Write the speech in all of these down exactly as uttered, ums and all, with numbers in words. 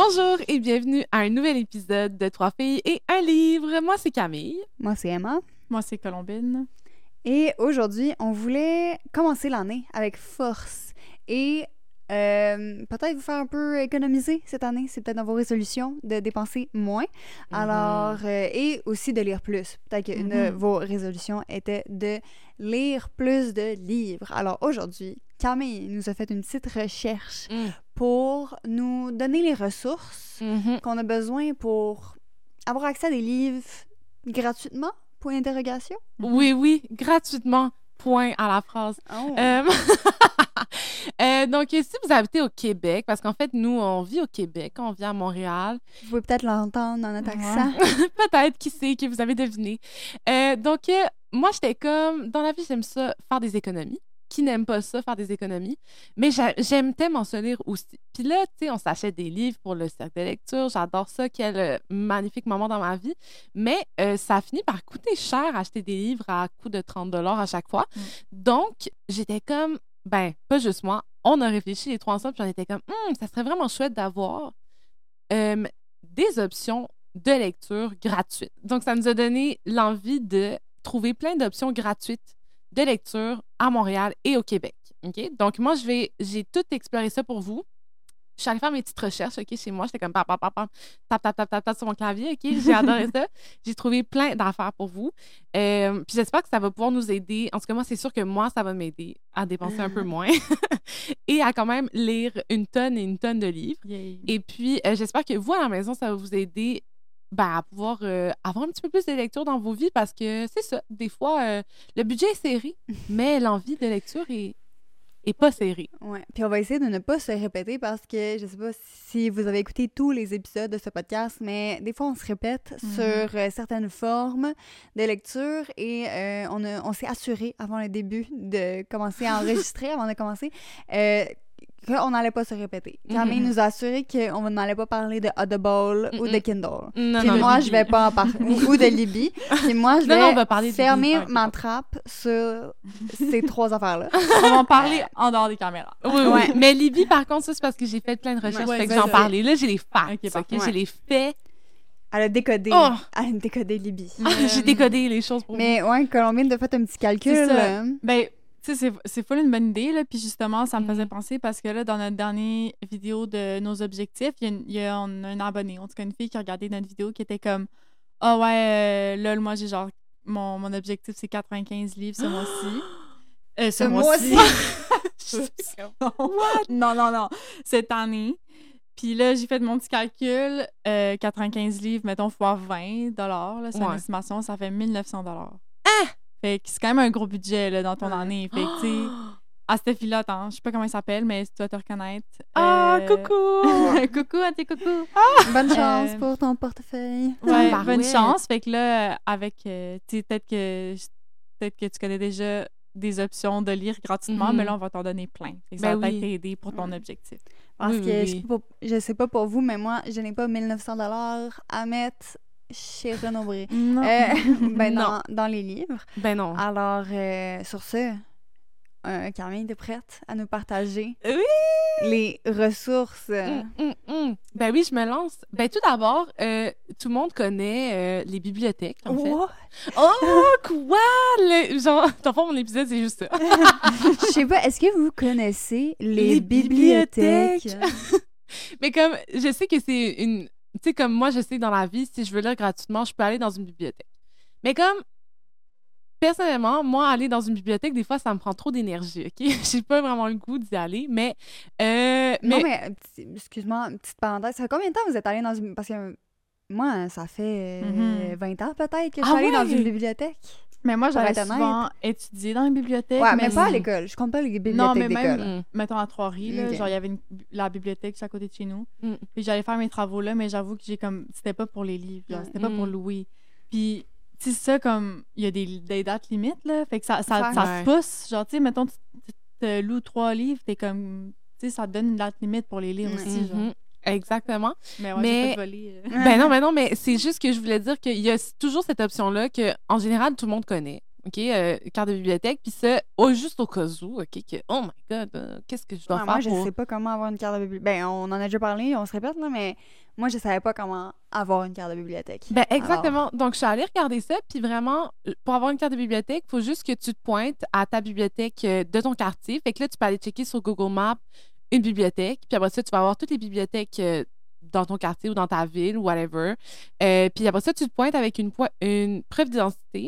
Bonjour et bienvenue à un nouvel épisode de Trois filles et un livre. Moi, c'est Camille. Moi, c'est Emma. Moi, c'est Colombine. Et aujourd'hui, on voulait commencer l'année avec force et euh, peut-être vous faire un peu économiser cette année. C'est peut-être dans vos résolutions de dépenser moins. Mm-hmm. Alors, euh, et aussi de lire plus. Peut-être qu'une mm-hmm. de vos résolutions était de lire plus de livres. Alors aujourd'hui, Camille nous a fait une petite recherche mm. pour nous donner les ressources mm-hmm. qu'on a besoin pour avoir accès à des livres gratuitement. Point d'interrogation? Oui, oui, gratuitement. Point à la phrase. Oh. Euh, euh, donc, si vous habitez au Québec, parce qu'en fait, nous, on vit au Québec, on vit à Montréal. Vous pouvez peut-être l'entendre dans notre accent. Ouais. Peut-être, qui sait, que vous avez deviné. Euh, donc, euh, moi, j'étais comme, dans la vie, j'aime ça, faire des économies. Qui n'aime pas ça, faire des économies? Mais j'aime tellement ça lire aussi. Puis là, tu sais, on s'achète des livres pour le cercle de lecture. J'adore ça. Quel euh, magnifique moment dans ma vie. Mais euh, ça a fini par coûter cher acheter des livres à coût de trente dollars à chaque fois. Mm. Donc, j'étais comme, ben, pas juste moi. On a réfléchi les trois ensemble, puis on était comme, hm, ça serait vraiment chouette d'avoir euh, des options de lecture gratuites. Donc, ça nous a donné l'envie de trouver plein d'options gratuites de lecture à Montréal et au Québec. OK? Donc, moi, je vais, j'ai tout exploré ça pour vous. Je suis allée faire mes petites recherches, OK, chez moi. J'étais comme, pam, pam, pam, pam, tap, tap, tap, tap, tap sur mon clavier, OK? J'ai adoré ça. J'ai trouvé plein d'affaires pour vous. Euh, puis j'espère que ça va pouvoir nous aider. En tout cas, moi, c'est sûr que moi, ça va m'aider à dépenser un peu moins et à quand même lire une tonne et une tonne de livres. Yeah. Et puis, euh, j'espère que vous, à la maison, ça va vous aider ben, à pouvoir euh, avoir un petit peu plus de lecture dans vos vies parce que c'est ça, des fois, euh, le budget est serré, mais l'envie de lecture est, est pas serrée. Oui, puis on va essayer de ne pas se répéter parce que je sais pas si vous avez écouté tous les épisodes de ce podcast, mais des fois, on se répète mm-hmm. sur euh, certaines formes de lecture et euh, on, a, on s'est assuré avant le début de commencer à enregistrer, avant de commencer, euh, qu'on n'allait pas se répéter. Camille mm-hmm. nous a assuré qu'on n'allait pas parler de Audible mm-hmm. ou de Kindle. Non, puis non, moi, Libby. je vais pas en parler. ou de Libby. Puis moi, je vais non, non, on va parler fermer de ma trappe sur ces trois affaires-là. On va en parler en dehors des caméras. Oui, oui. Ouais. Mais Libby, par contre, ça, c'est parce que j'ai fait plein de recherches, ouais, fait que j'en parlais. Là, j'ai les facts, okay, okay? Ouais. J'ai les faits. Elle a décodé. Oh! Elle a décodé Libby. Euh... j'ai décodé les choses pour mais, vous. Mais ouais, Colombine a fait un petit calcul. C'est ça. Euh... Ben, tu sais, c'est, c'est full une bonne idée, là. Puis justement, ça me faisait penser parce que là, dans notre dernière vidéo de nos objectifs, il y a, une, y a un, un abonné, en tout cas une fille qui a regardé notre vidéo qui était comme « Ah oh ouais, euh, là, moi, j'ai genre, mon, mon objectif, c'est quatre-vingt-quinze livres ce mois-ci. » Euh, ce mois-ci. non, non, non. Cette année. Puis là, j'ai fait mon petit calcul. Euh, quatre-vingt-quinze livres, mettons, fois vingt dollars. Là, c'est ouais. une estimation, ça fait mille neuf cents dollars. Ah! Fait que c'est quand même un gros budget là, dans ton ouais. année. Fait que, tu sais, à cette fille-là, attends, je sais pas comment il s'appelle, mais tu dois te reconnaître. Ah, euh... coucou! coucou à tes coucous! Ah! Bonne chance euh... pour ton portefeuille. Ouais, ah, bonne ouais. chance. Fait que là, avec, euh, tu sais, peut-être que, peut-être que tu connais déjà des options de lire gratuitement, mm-hmm. mais là, on va t'en donner plein. Fait que ça ben va oui. peut-être t'aider pour ton ouais. objectif. Parce oui, que, oui, je, sais pas, je sais pas pour vous, mais moi, je n'ai pas mille neuf cents dollars à mettre chez Renaud-Bré. Non. Euh, ben, non. Dans, dans les livres. Ben non. Alors, euh, sur ce, euh, Camille, t'es prête à nous partager oui! les ressources? Mm, mm, mm. Ben oui, je me lance. Ben tout d'abord, euh, tout le monde connaît euh, les bibliothèques, en fait. What? Oh, quoi? Le... Genre, dans le fond, mon épisode, c'est juste ça. Je sais pas, est-ce que vous connaissez les, les bibliothèques? bibliothèques? Mais comme, je sais que c'est une... Tu sais, comme moi, je sais que dans la vie, si je veux lire gratuitement, je peux aller dans une bibliothèque. Mais comme, personnellement, moi, aller dans une bibliothèque, des fois, ça me prend trop d'énergie, OK? J'ai pas vraiment le goût d'y aller, mais... Euh, non, mais, mais, excuse-moi, une petite parenthèse. Ça fait combien de temps vous êtes allé dans une... Parce que moi, ça fait mm-hmm. vingt ans peut-être que je suis ah allée ouais? dans une bibliothèque. Mais moi, j'aurais souvent étudié dans les bibliothèques. Ouais, mais, mais pas à l'école. Je compte pas les bibliothèques non, mais d'école. même, mm. mettons, à Trois-Rivières, okay. genre, il y avait une, la bibliothèque juste à côté de chez nous. Mm. Puis j'allais faire mes travaux là, mais j'avoue que j'ai comme... C'était pas pour les livres, genre, c'était mm. pas pour louer. Puis, tu sais, ça, comme... Il y a des, des dates limites, là. Fait que ça, ça, ça, ça se pousse. Genre, tu sais, mettons, tu te loues trois livres, t'es comme... Tu sais, ça te donne une date limite pour les livres mm. aussi, mm-hmm. genre. Exactement. Mais ouais, mais... j'ai pas de voler. Ben non, ben non, mais c'est juste que je voulais dire qu'il y a toujours cette option-là que, en général, tout le monde connaît. OK, euh, carte de bibliothèque, puis ça, oh, juste au cas où, OK, que, oh my God, euh, qu'est-ce que je dois Ouais, faire moi, je pour... sais pas comment avoir une carte de bibliothèque. Ben, on en a déjà parlé, on se répète, là, mais moi, je savais pas comment avoir une carte de bibliothèque. Ben, exactement. Alors... Donc, je suis allée regarder ça, puis vraiment, pour avoir une carte de bibliothèque, il faut juste que tu te pointes à ta bibliothèque de ton quartier. Fait que là, tu peux aller checker sur Google Maps une bibliothèque, puis après ça, tu vas avoir toutes les bibliothèques dans ton quartier ou dans ta ville ou whatever. Euh, puis après ça, tu te pointes avec une, po- une preuve d'identité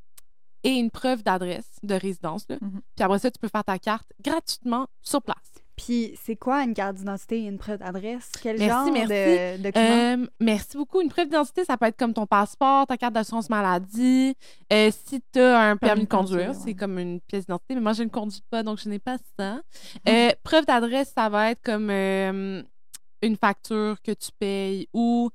et une preuve d'adresse de résidence. Là. Mm-hmm. Puis après ça, tu peux faire ta carte gratuitement sur place. Puis c'est quoi une carte d'identité et une preuve d'adresse? Quel merci, genre merci. de document? Euh, merci beaucoup. Une preuve d'identité, ça peut être comme ton passeport, ta carte d'assurance maladie. Euh, si tu as un permis, permis de conduire, conduire ouais. c'est comme une pièce d'identité. Mais moi, je ne conduis pas, donc je n'ai pas ça. Mm. Euh, preuve d'adresse, ça va être comme euh, une facture que tu payes ou,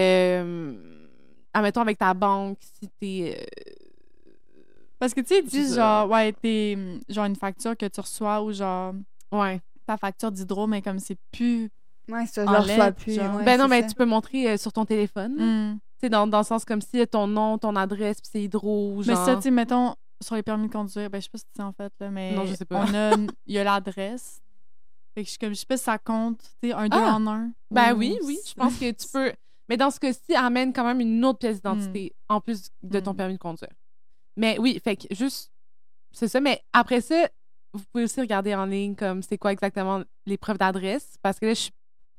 euh, admettons, avec ta banque, si tu es... Euh, Parce que tu sais, ils disent genre, ouais, t'es genre une facture que tu reçois ou genre, ouais, ta facture d'hydro, mais comme c'est plus. Ouais, ça, je le reçois plus. Ouais, ben non, mais ça. tu peux montrer euh, sur ton téléphone. Mm. Tu sais, dans, dans le sens comme si ton nom, ton adresse, puis c'est hydro, genre. Mais ça, tu sais, mettons, sur les permis de conduire, ben je sais pas si tu sais en fait, là, mais. Non, je sais pas. On a, il y a l'adresse. Fait que je, comme, je sais pas si ça compte, tu sais, un, deux ah! en un. Ben oui, oui, je pense que tu peux. Mais dans ce cas-ci, amène quand même une autre pièce d'identité mm. en plus de ton mm. permis de conduire. Mais oui, fait que juste. C'est ça, mais après ça, vous pouvez aussi regarder en ligne comme c'est quoi exactement les preuves d'adresse, parce que là, je suis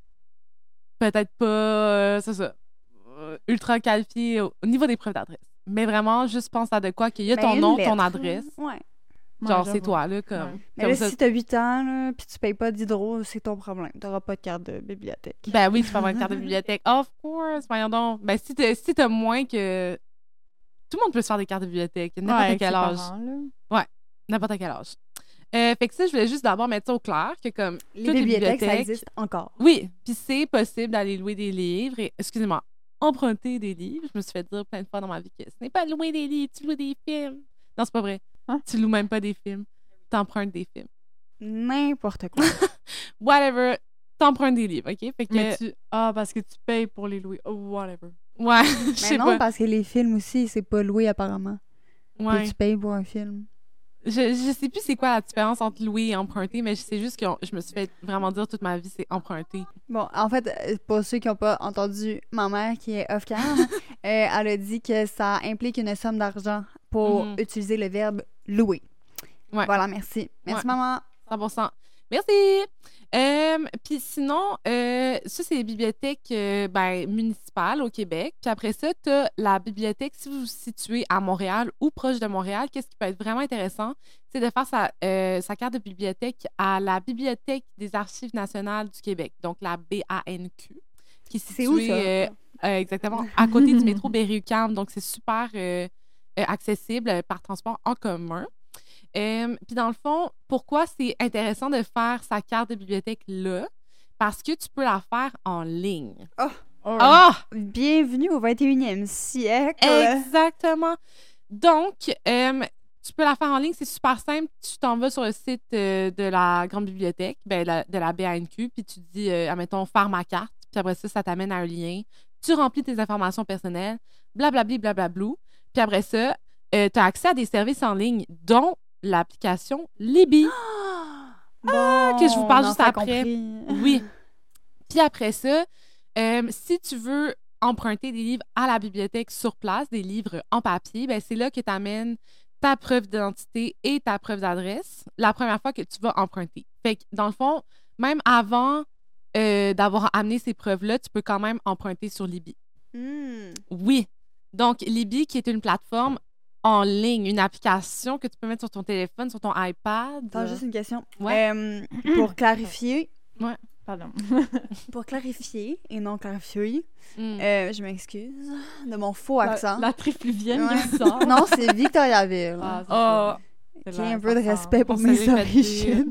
peut-être pas, euh, c'est ça, euh, ultra qualifiée au, au niveau des preuves d'adresse. Mais vraiment, juste pense à de quoi qu'il y a ton nom, lettre, ton adresse. Ouais. Genre, ouais, c'est toi, là, comme... Ouais. comme mais là, ça. si t'as huit ans, là, puis tu payes pas d'hydro, c'est ton problème. T'auras pas de carte de bibliothèque. Ben oui, tu peux avoir une carte de bibliothèque. Of course, voyons donc. Ben si t'as, si t'as moins que... Tout le monde peut se faire des cartes de bibliothèque, n'importe ouais, quel âge. Parents, là. Ouais, n'importe quel âge. Euh, fait que ça, je voulais juste d'abord mettre ça au clair, que comme les toutes bibliothèques, les bibliothèques, ça existe encore. Oui, puis c'est possible d'aller louer des livres et, excusez-moi, emprunter des livres. Je me suis fait dire plein de fois dans ma vie que ce n'est pas louer des livres, tu loues des films. Non, c'est pas vrai. Hein? Tu loues même pas des films, t'empruntes des films. N'importe quoi. Whatever, t'empruntes des livres, OK? Fait que... Mais tu... Ah, parce que tu payes pour les louer. Oh, whatever. Ouais, je sais non, pas. parce que les films aussi, c'est pas loué apparemment. Ouais. Puis tu payes pour un film. Je, je sais plus c'est quoi la différence entre louer et emprunter, mais c'est juste que je me suis fait vraiment dire toute ma vie, c'est emprunter. Bon, en fait, pour ceux qui n'ont pas entendu ma mère, qui est off-cam, euh, elle a dit que ça implique une somme d'argent pour mm-hmm. utiliser le verbe louer. Ouais. Voilà, merci. Merci, ouais. maman. cent pour cent. Merci! Euh, Puis sinon, euh, ça, c'est les bibliothèques euh, ben, municipales au Québec. Puis après ça, tu as la bibliothèque, si vous vous situez à Montréal ou proche de Montréal, qu'est-ce qui peut être vraiment intéressant, c'est de faire sa, euh, sa carte de bibliothèque à la Bibliothèque des Archives nationales du Québec, donc la B A N Q, qui est située c'est où, ça? Euh, euh, exactement à côté du métro Berry-UQAM. Donc, c'est super euh, euh, accessible par transport en commun. Euh, Puis dans le fond, pourquoi c'est intéressant de faire sa carte de bibliothèque là? Parce que tu peux la faire en ligne. Oh! Oh! oh! Bienvenue au vingt et unième siècle! Exactement! Donc, euh, tu peux la faire en ligne, c'est super simple. Tu t'en vas sur le site euh, de la grande bibliothèque, ben, la, de la B A N Q, puis tu dis, euh, admettons, faire ma carte, puis après ça, ça t'amène à un lien. Tu remplis tes informations personnelles, blablabli, blablablou. Puis après ça, euh, tu as accès à des services en ligne, dont l'application Libby. Bon, ah, que je vous parle juste après. Compris. Oui. Puis après ça, euh, si tu veux emprunter des livres à la bibliothèque sur place, des livres en papier, ben c'est là que tu amènes ta preuve d'identité et ta preuve d'adresse la première fois que tu vas emprunter. Fait que dans le fond, même avant euh, d'avoir amené ces preuves-là, tu peux quand même emprunter sur Libby. Mm. Oui. Donc, Libby, qui est une plateforme en ligne, une application que tu peux mettre sur ton téléphone, sur ton iPad. Attends, juste une question. Ouais. Euh, pour clarifier... Ouais. Pardon. Pour clarifier et non clarifier, Mm. euh, je m'excuse de mon faux accent. La, la trifluvienne Ouais. qui sort. Non, c'est Victoriaville. Ah, c'est Oh, ça. J'ai un peu de respect pour On mes se l'est fait origines.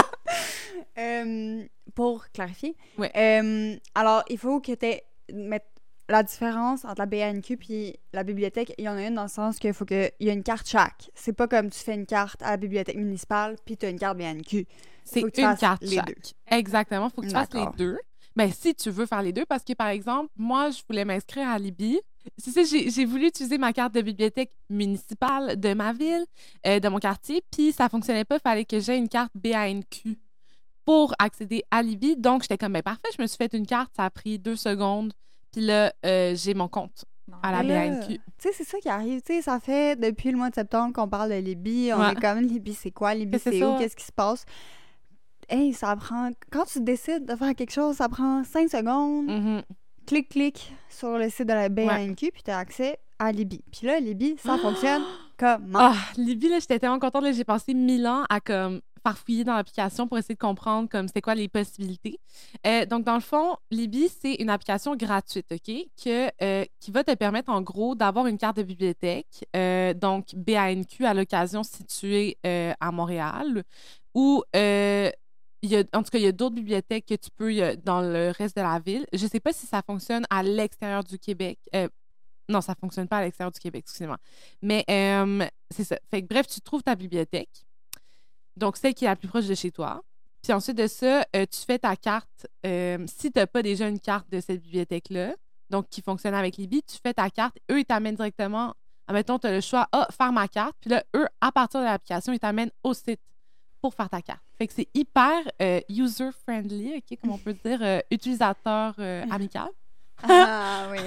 euh, pour clarifier, Ouais. euh, alors, il faut que tu mettre la différence entre la B A N Q puis la bibliothèque. Il y en a une dans le sens qu'il faut qu'il y a une carte chaque. C'est pas comme tu fais une carte à la bibliothèque municipale puis tu as une carte B A N Q. C'est Faut que tu une fasses carte les chaque. deux. Exactement. Il faut que tu fasses les D'accord. deux. Ben, si tu veux faire les deux, parce que, par exemple, moi, je voulais m'inscrire à Libby, c'est ça, j'ai, j'ai voulu utiliser ma carte de bibliothèque municipale de ma ville, euh, de mon quartier, puis ça fonctionnait pas, il fallait que j'aie une carte B A N Q pour accéder à Libby. Donc, j'étais comme, ben parfait, je me suis fait une carte, ça a pris deux secondes, puis là, euh, j'ai mon compte non, à la B A N Q. Tu sais, c'est ça qui arrive, tu sais, ça fait depuis le mois de septembre qu'on parle de Libby, on ouais. est comme, Libby, c'est quoi, Libby, c'est, c'est où, qu'est-ce qui se passe? Hey, ça prend, quand tu décides de faire quelque chose, ça prend cinq secondes. Mm-hmm. Clic, clic sur le site de la B A N Q, ouais. Puis tu as accès à Libby. Puis là, Libby, ça fonctionne comment? Ah, Libby, là, j'étais tellement contente. Là, j'ai passé mille ans à comme farfouiller dans l'application pour essayer de comprendre comme c'est quoi les possibilités. Euh, donc, dans le fond, Libby, c'est une application gratuite, OK? Que, euh, qui va te permettre, en gros, d'avoir une carte de bibliothèque. Euh, donc, B A N Q, à l'occasion, située euh, à Montréal, ou... Euh, Il y a, en tout cas, il y a d'autres bibliothèques que tu peux a, dans le reste de la ville. Je ne sais pas si ça fonctionne à l'extérieur du Québec. Euh, non, ça ne fonctionne pas à l'extérieur du Québec, excusez-moi. Mais euh, c'est ça. Fait que, bref, tu trouves ta bibliothèque, donc celle qui est la plus proche de chez toi. Puis ensuite de ça, euh, tu fais ta carte. Euh, si tu n'as pas déjà une carte de cette bibliothèque-là, donc qui fonctionne avec Libby, tu fais ta carte. Eux, ils t'amènent directement. Admettons, tu as le choix, ah, faire ma carte. Puis là, eux, à partir de l'application, ils t'amènent au site pour faire ta carte. Fait que c'est hyper euh, user-friendly, OK, comme on peut dire, euh, utilisateur euh, amical. Ah oui.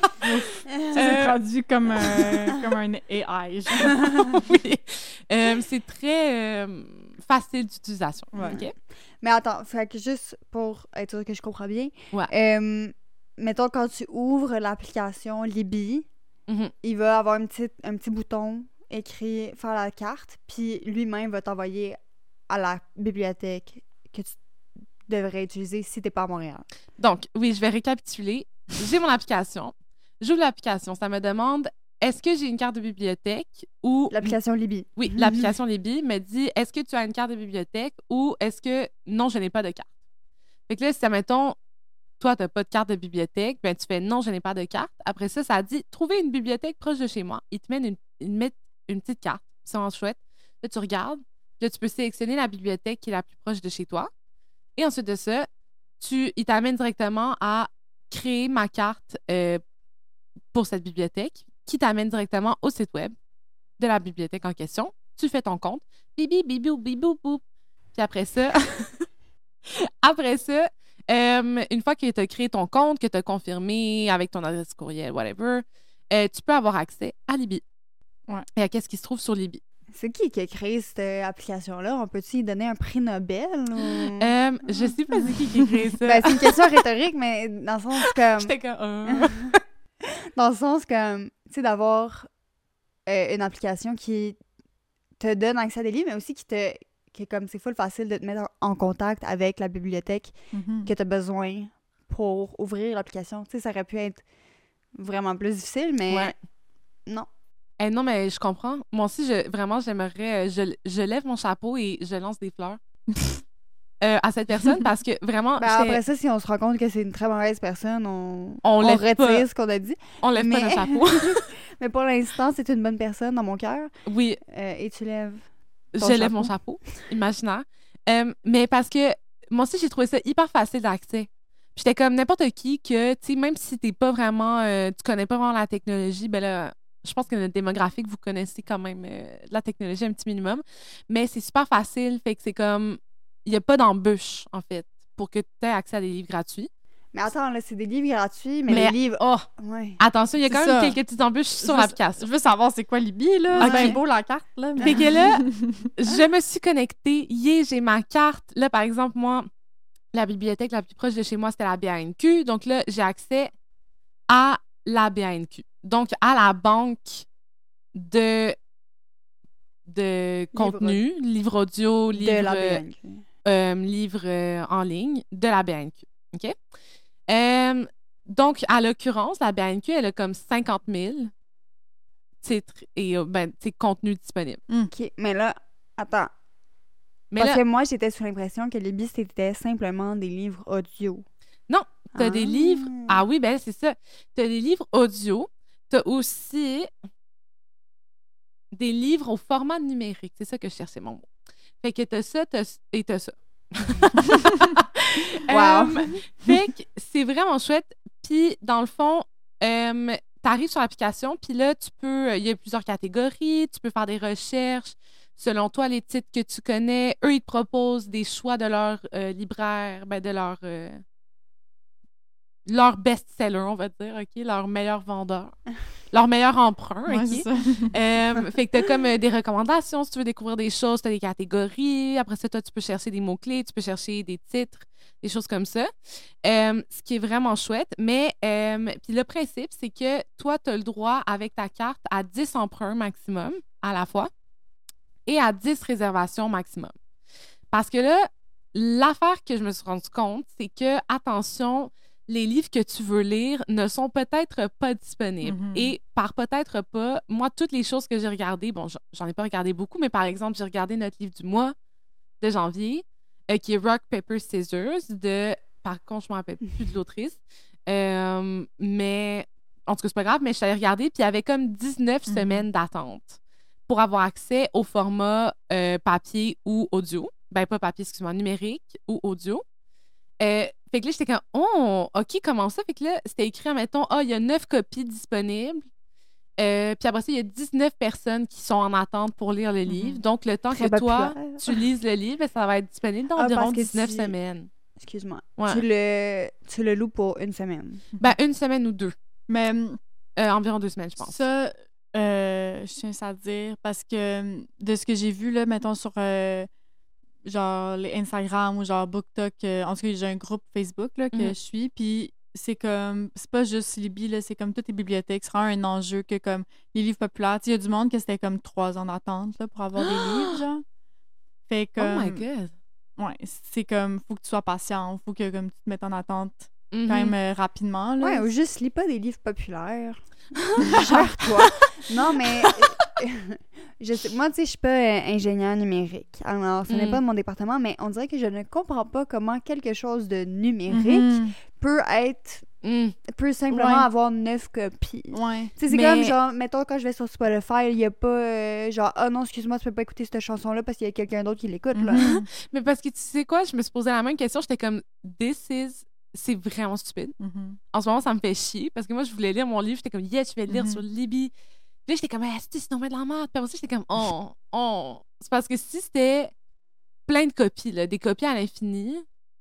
Ça s'est traduit comme, euh, comme un A I. Oui. Euh, c'est très euh, facile d'utilisation. Ouais. OK? Mais attends, fait que juste pour être sûr que je comprends bien, ouais. euh, mettons quand tu ouvres l'application Libby, mm-hmm. il va avoir un petit, un petit bouton écrit « Faire la carte », puis lui-même va t'envoyer à la bibliothèque que tu devrais utiliser si tu n'es pas à Montréal. Donc, oui, je vais récapituler. J'ai mon application. J'ouvre l'application. Ça me demande est-ce que j'ai une carte de bibliothèque ou... L'application Libby. Oui, mm-hmm. l'application Libby me dit est-ce que tu as une carte de bibliothèque ou est-ce que non, je n'ai pas de carte. Fait que là, si, admettons, toi, tu n'as pas de carte de bibliothèque, ben tu fais non, je n'ai pas de carte. Après ça, ça dit trouver une bibliothèque proche de chez moi. Ils te mettent une, ils mettent une petite carte. C'est vraiment chouette. Là, tu regardes. Là, tu peux sélectionner la bibliothèque qui est la plus proche de chez toi. Et ensuite de ça, tu, il t'amène directement à créer ma carte euh, pour cette bibliothèque qui t'amène directement au site web de la bibliothèque en question. Tu fais ton compte. Bibi, bibou, bibou, bou. Puis après ça, après ça, euh, une fois que tu as créé ton compte, que tu as confirmé avec ton adresse courriel, whatever, euh, tu peux avoir accès à Libby. Ouais. Et à qu'est-ce qui se trouve sur Libby. C'est qui qui a créé cette application-là? On peut-tu y donner un prix Nobel? Ou... Euh, je sais pas c'est qui qui a créé ça. Ben, c'est une question rhétorique, mais dans le sens comme... J'étais comme... Euh... dans le sens comme, tu sais, d'avoir euh, une application qui te donne accès à des livres, mais aussi qui te... qui est comme, c'est full facile de te mettre en contact avec la bibliothèque mm-hmm. que tu as besoin pour ouvrir l'application. Tu sais, ça aurait pu être vraiment plus difficile, mais ouais. non. Eh non, mais je comprends. Moi aussi, je, vraiment, j'aimerais... Je, je lève mon chapeau et je lance des fleurs euh, à cette personne parce que vraiment... Ben après ça, si on se rend compte que c'est une très mauvaise personne, on, on, on retire pas. ce qu'on a dit. On lève mais... pas le chapeau. Mais pour l'instant, c'est une bonne personne dans mon cœur. Oui. Euh, et tu lèves Je chapeau. lève mon chapeau, imaginaire. Euh, mais parce que moi aussi, j'ai trouvé ça hyper facile d'accès. J'étais comme n'importe qui que, tu sais, même si t'es pas vraiment... Euh, tu connais pas vraiment la technologie, ben là... Je pense que notre démographique, vous connaissez quand même euh, la technologie un petit minimum. Mais c'est super facile. Fait que c'est comme... Il n'y a pas d'embûche, en fait, pour que tu aies accès à des livres gratuits. Mais attends, là, c'est des livres gratuits, mais, mais les livres... Oh! Ouais. Attention, il y a c'est quand ça. même quelques petites embûches sur je l'application. Je veux savoir c'est quoi Libby, là. Okay. C'est bien beau, la carte, là. Mais... Fait que là, je me suis connectée. Yeah, j'ai ma carte. Là, par exemple, moi, la bibliothèque la plus proche de chez moi, c'était la B A N Q. Donc là, j'ai accès à la B A N Q. Donc, à la banque de, de contenu, livre audio, livre, de la B A N Q. Euh, livre euh, en ligne de la B A N Q. OK? Euh, donc, à l'occurrence, la B A N Q, elle a comme cinquante mille titres et ben, contenus disponibles. OK, mais là, attends. Mais Parce là, que moi, j'étais sous l'impression que Libby, c'était simplement des livres audio. Non, tu as ah. des livres... Ah oui, ben c'est ça. Tu as des livres audio. Tu as aussi des livres au format numérique. C'est ça que je cherchais mon mot. Fait que tu as ça t'as... et tu as ça. Wow! Um, fait que c'est vraiment chouette. Puis, dans le fond, um, arrives sur l'application, puis là, tu peux... Il y a plusieurs catégories, tu peux faire des recherches. Selon toi, les titres que tu connais, eux, ils te proposent des choix de leur euh, libraire, ben de leur... Euh, leur best-seller, on va dire, OK? Leur meilleur vendeur. Leur meilleur emprunt, Ouais, OK? c'est ça. Euh, fait que t'as comme euh, des recommandations, si tu veux découvrir des choses, t'as des catégories. Après ça, toi, tu peux chercher des mots-clés, tu peux chercher des titres, des choses comme ça. Euh, ce qui est vraiment chouette. Mais, euh, puis le principe, c'est que toi, t'as le droit, avec ta carte, à dix emprunts maximum à la fois et à dix réservations maximum. Parce que là, l'affaire que je me suis rendu compte, c'est que, attention, les livres que tu veux lire ne sont peut-être pas disponibles. Mm-hmm. Et par peut-être pas, moi, toutes les choses que j'ai regardées, bon, j'en ai pas regardé beaucoup, mais par exemple, j'ai regardé notre livre du mois de janvier, euh, qui est Rock, Paper, Scissors, de... Par contre, je me rappelle plus de l'autrice. Euh, mais, en tout cas, c'est pas grave, mais je suis allée regarder, puis il y avait comme dix-neuf mm-hmm. semaines d'attente pour avoir accès au format euh, papier ou audio. Ben, pas papier, excuse-moi, numérique ou audio. Euh, fait que là, j'étais comme, oh, OK, comment ça? Fait que là, c'était écrit, mettons, ah, oh, il y a neuf copies disponibles. Euh, puis après ça, il y a dix-neuf personnes qui sont en attente pour lire le livre. Mm-hmm. Donc, le temps Très que toi, populaire. tu lises le livre, ça va être disponible dans ah, environ dix-neuf tu... semaines. Excuse-moi. Ouais. Tu, le... tu le loues pour une semaine? Ben, une semaine ou deux. Mais... Euh, environ deux semaines, je pense. Ça, euh, je tiens à dire, parce que de ce que j'ai vu, là, mettons, sur... Euh... genre les Instagram ou genre BookTok. Euh, en tout cas, j'ai un groupe Facebook là, que mm-hmm. je suis. Puis c'est comme... C'est pas juste Libby, là, c'est comme toutes les bibliothèques. C'est vraiment un enjeu que comme les livres populaires... Il y a du monde que c'était comme trois ans d'attente là, pour avoir des livres, genre. Fait que... Oh my God! Ouais, c'est comme... Faut que tu sois patient. Faut que comme, tu te mettes en attente mm-hmm. quand même euh, rapidement. Là. Ouais, ou juste lis pas des livres populaires. Gère-toi. Non, mais... Je sais, moi, tu sais, je suis pas euh, ingénieur numérique. Alors, ce mm. n'est pas mon département, mais on dirait que je ne comprends pas comment quelque chose de numérique mm-hmm. peut être... Mm. peut simplement ouais. avoir neuf copies. Ouais. Tu sais, c'est mais... comme, genre, mettons, quand je vais sur Spotify, il y a pas, euh, genre, ah oh non, excuse-moi, tu peux pas écouter cette chanson-là parce qu'il y a quelqu'un d'autre qui l'écoute, mm-hmm. là. Mais parce que tu sais quoi, je me suis posé la même question, j'étais comme, this is... C'est vraiment stupide. Mm-hmm. En ce moment, ça me fait chier parce que moi, je voulais lire mon livre, j'étais comme, yes, je vais le lire mm-hmm. sur Libby. Puis là, j'étais comme, ah, c'est sinon, mais de la merde. Puis après ça, j'étais comme, oh, oh. C'est parce que si c'était plein de copies, là, des copies à l'infini,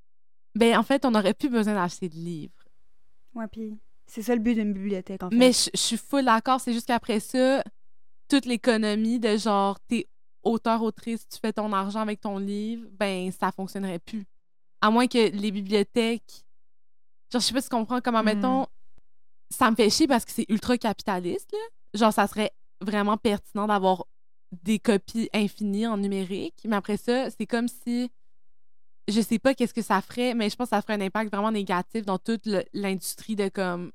ben en fait, on n'aurait plus besoin d'acheter de livres. Ouais, puis c'est ça le but d'une bibliothèque, en fait. Mais je suis full d'accord, c'est juste qu'après ça, toute l'économie de genre, t'es auteur, autrice, tu fais ton argent avec ton livre, ben ça fonctionnerait plus. À moins que les bibliothèques, genre, je sais pas si tu comprends comment, mm. mettons, ça me fait chier parce que c'est ultra capitaliste, là. Genre, ça serait vraiment pertinent d'avoir des copies infinies en numérique. Mais après ça, c'est comme si... Je sais pas qu'est-ce que ça ferait, mais je pense que ça ferait un impact vraiment négatif dans toute le, l'industrie de, comme,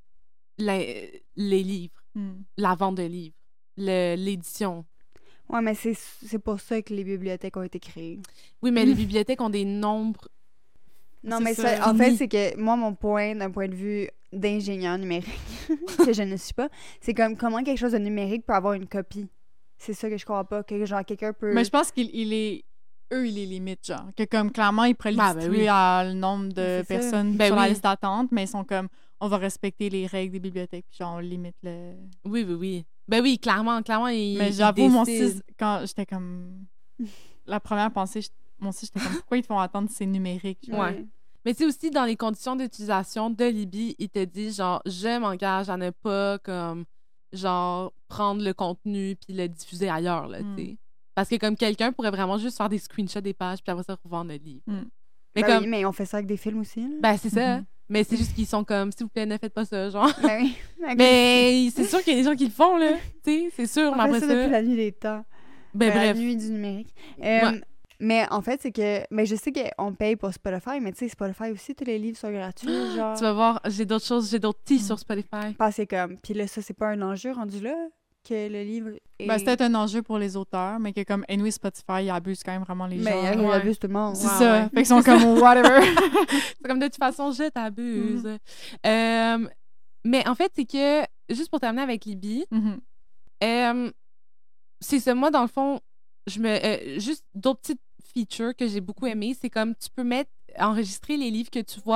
les, les livres, mm. la vente de livres, le, l'édition. Ouais, mais c'est, c'est pour ça que les bibliothèques ont été créées. Oui, mais les bibliothèques ont des nombres... Non, c'est mais ça, ça, en fait, c'est que moi, mon point, d'un point de vue d'ingénieur numérique, que je ne suis pas, c'est comme comment quelque chose de numérique peut avoir une copie. C'est ça que je crois pas, que genre quelqu'un peut... Mais je pense qu'il il est... Eux, ils les limitent, genre. Que comme, clairement, ils pourraient le ah, distribuer ben oui. à le nombre de c'est personnes ben sur oui. la liste d'attente, mais ils sont comme, on va respecter les règles des bibliothèques, puis genre, on limite le... Oui, oui, oui. Ben oui, clairement, clairement, ils Mais j'avoue, mon six, quand j'étais comme... La première pensée, mon six, j'étais comme, pourquoi ils te font attendre ces numériques? Genre? Ouais. Mais tu sais, aussi, dans les conditions d'utilisation de Libby, il te dit, genre, je m'engage à ne pas, comme, genre, prendre le contenu puis le diffuser ailleurs, là, mm. tu sais. Parce que, comme, quelqu'un pourrait vraiment juste faire des screenshots des pages puis après ça, revendre le livre. Mm. Mais, ben comme... oui, mais on fait ça avec des films aussi, là. Ben, c'est ça. Mm-hmm. Mais c'est juste qu'ils sont comme, s'il vous plaît, ne faites pas ça, genre. Ben oui. Okay. Mais c'est sûr qu'il y a des gens qui le font, là. Tu sais, c'est sûr. On mais après fait ça, ça depuis la nuit des temps. Ben, euh, bref. La nuit du numérique. Euh, ouais. Mais en fait, c'est que... Mais je sais qu'on paye pour Spotify, mais tu sais, Spotify aussi, tous les livres sont gratuits, genre... Tu vas voir, j'ai d'autres choses, j'ai d'autres tis mm. sur Spotify. Parce que comme... Puis là, ça, c'est pas un enjeu rendu là, que le livre est... Ben, c'est peut-être un enjeu pour les auteurs, mais que comme, anyway, Spotify, ils abusent quand même vraiment les mais gens. Mais ils ouais. abusent tout le monde. C'est ouais, ça. Ouais. Fait qu'ils sont comme, whatever. C'est comme, de toute façon, je t'abuse. Mm-hmm. Euh, mais en fait, c'est que, juste pour terminer avec Libby, mm-hmm. euh, c'est ça, moi, dans le fond, je me... Euh, juste d'autres petites feature que j'ai beaucoup aimé, c'est comme tu peux mettre enregistrer les livres que tu vois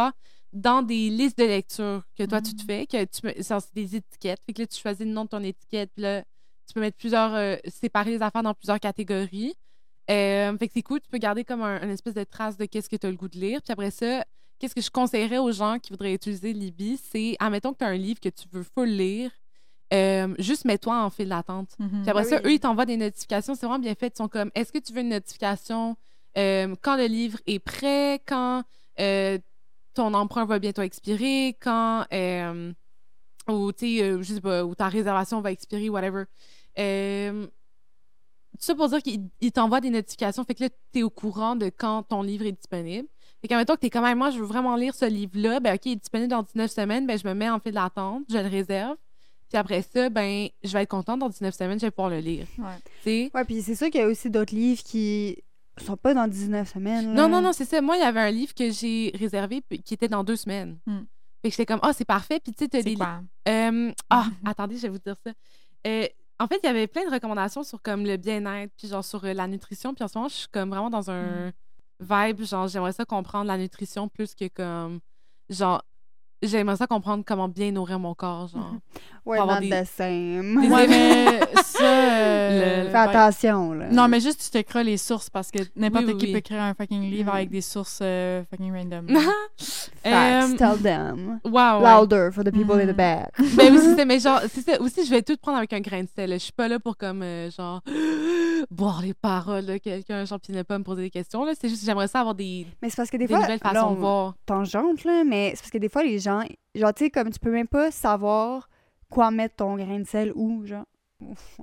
dans des listes de lecture que toi, Mm. tu te fais, que tu me... c'est des étiquettes. Fait que là, tu choisis le nom de ton étiquette, puis là, tu peux mettre plusieurs... Euh, séparer les affaires dans plusieurs catégories. Euh, fait que c'est cool, tu peux garder comme un, une espèce de trace de qu'est-ce que tu as le goût de lire. Puis après ça, qu'est-ce que je conseillerais aux gens qui voudraient utiliser Libby, c'est, admettons que tu as un livre que tu veux full lire, euh, juste mets-toi en file d'attente. Mhm. Puis après Ah ça, oui. eux, ils t'envoient des notifications. C'est vraiment bien fait. Ils sont comme, est-ce que tu veux une notification euh, quand le livre est prêt, quand euh, ton emprunt va bientôt expirer, quand, euh, ou, tu sais, euh, je sais pas, ou ta réservation va expirer, whatever. Euh, tout ça pour dire qu'il il t'envoie des notifications. Fait que là, tu es au courant de quand ton livre est disponible. Fait qu'en même temps que tu es quand même, moi, je veux vraiment lire ce livre-là, ben OK, il est disponible dans dix-neuf semaines, ben je me mets en file d'attente, je le réserve. Puis après ça, ben je vais être contente, dans dix-neuf semaines, je vais pouvoir le lire. Ouais. Tu sais? Ouais, puis c'est sûr qu'il y a aussi d'autres livres qui sont pas dans dix-neuf semaines. là. Non, non, non, c'est ça. Moi, il y avait un livre que j'ai réservé puis qui était dans deux semaines. Mm. Fait que j'étais comme, ah, c'est parfait. Puis tu sais, t'as C'est des. quoi? Euh, ah, attendez, je vais vous dire ça. Euh, en fait, il y avait plein de recommandations sur comme le bien-être, puis genre sur euh, la nutrition. Puis en ce moment, je suis comme vraiment dans un vibe, genre j'aimerais ça comprendre la nutrition plus que comme, genre, j'aimerais ça comprendre comment bien nourrir mon corps, genre. Ouais, pour avoir not des- the same. des- Ouais, mais ça... euh, Le- Fais attention, là. Non, mais juste, tu t'écris les sources parce que n'importe Oui, oui, qui oui. peut écrire un fucking livre Mm. avec des sources euh, fucking random. Facts, Euh, tell them. wow, ouais. Louder for the people in the Mhm. back. Ben oui, c'est ça, mais genre, c'est ça. Aussi, je vais tout prendre avec un grain de sel. là. Je suis pas là pour comme, euh, genre, boire les paroles de quelqu'un, genre, puis ne pas me poser des questions. Là. C'est juste, j'aimerais ça avoir des, Mais c'est parce que des, des fois, nouvelles là, façons on de voir. tangente, là, mais c'est parce que des fois, les gens, genre, tu sais, comme tu peux même pas savoir quoi mettre ton grain de sel où, genre. Ouf, ouais.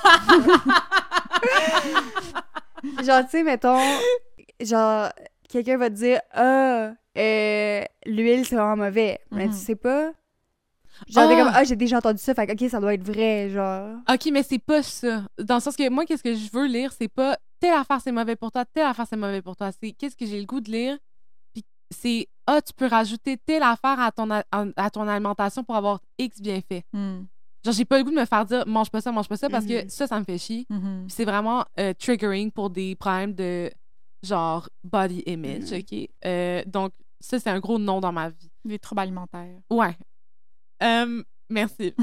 Genre, tu sais, mettons, genre, quelqu'un va te dire, ah, euh, l'huile, c'est vraiment mauvais. Mais Mhm. tu sais pas. Genre, t'es Ah! comme, ah, j'ai déjà entendu ça, fait que, ok, ça doit être vrai, genre. OK, mais c'est pas ça. Dans le sens que moi, qu'est-ce que je veux lire, c'est pas telle affaire, c'est mauvais pour toi, telle affaire, c'est mauvais pour toi. C'est qu'est-ce que j'ai le goût de lire, puis c'est, ah, tu peux rajouter telle affaire à ton, a- à ton alimentation pour avoir X bienfaits. Mm. Genre, j'ai pas le goût de me faire dire, mange pas ça, mange pas ça, parce que Mhm. ça, ça me fait chier. Mhm. Puis c'est vraiment euh, triggering pour des problèmes de genre body image, Mhm. OK? Euh, donc, ça, c'est un gros non dans ma vie. Les troubles alimentaires. Ouais. Euh, merci.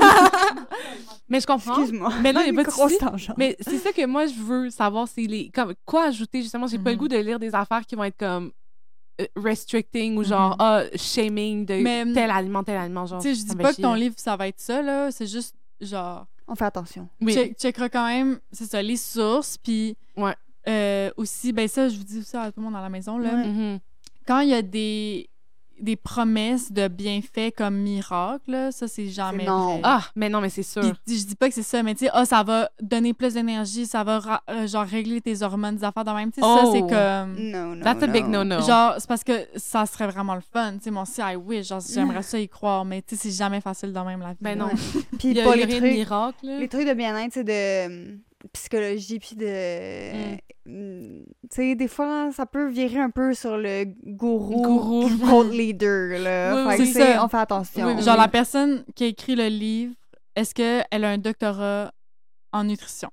Mais je comprends. Excuse-moi. Mais non, il y a pas de Grosse souci. tangente. Mais c'est ça que moi, je veux savoir, c'est les comme quoi ajouter, justement. J'ai pas le Mhm. goût de lire des affaires qui vont être comme euh, restricting ou genre Mhm. ah, shaming de Mais, tel aliment, tel aliment. Genre, Tu sais, je ça dis me pas fait que ton chier. livre, ça va être ça, là. C'est juste, genre... On fait attention. Oui. Check, checkeras quand même, c'est ça, les sources, puis Ouais. euh, aussi, ben ça, je vous dis ça à tout le monde dans la maison, là. Ouais. Mhm. Quand il y a des, des promesses de bienfaits comme miracle, là, ça, c'est jamais C'est non. vrai. Ah, mais non, mais c'est sûr. Puis je dis pas que c'est ça, mais tu sais, ah, ça va donner plus d'énergie, ça va ra- euh, genre régler tes hormones, des affaires de même. Tu sais, ça, Oh. c'est comme... Non, non, That's a big non. no-no. Genre, c'est parce que ça serait vraiment le fun. Tu sais, moi aussi, I wish, genre, j'aimerais ça y croire, mais tu sais, c'est jamais facile de même la vie. Ben non. Ouais. Puis Il y a, pour il y a les rien de trucs, miracle. là. les trucs de bien-être, c'est de euh, psychologie, puis de... mm, tu sais, des fois, ça peut virer un peu sur le gourou, Gourou. cult leader, là. Oui, Fait que, oui, tu c'est sais, ça. on fait attention. Oui, oui, Genre, oui. la personne qui a écrit le livre, est-ce qu'elle a un doctorat en nutrition?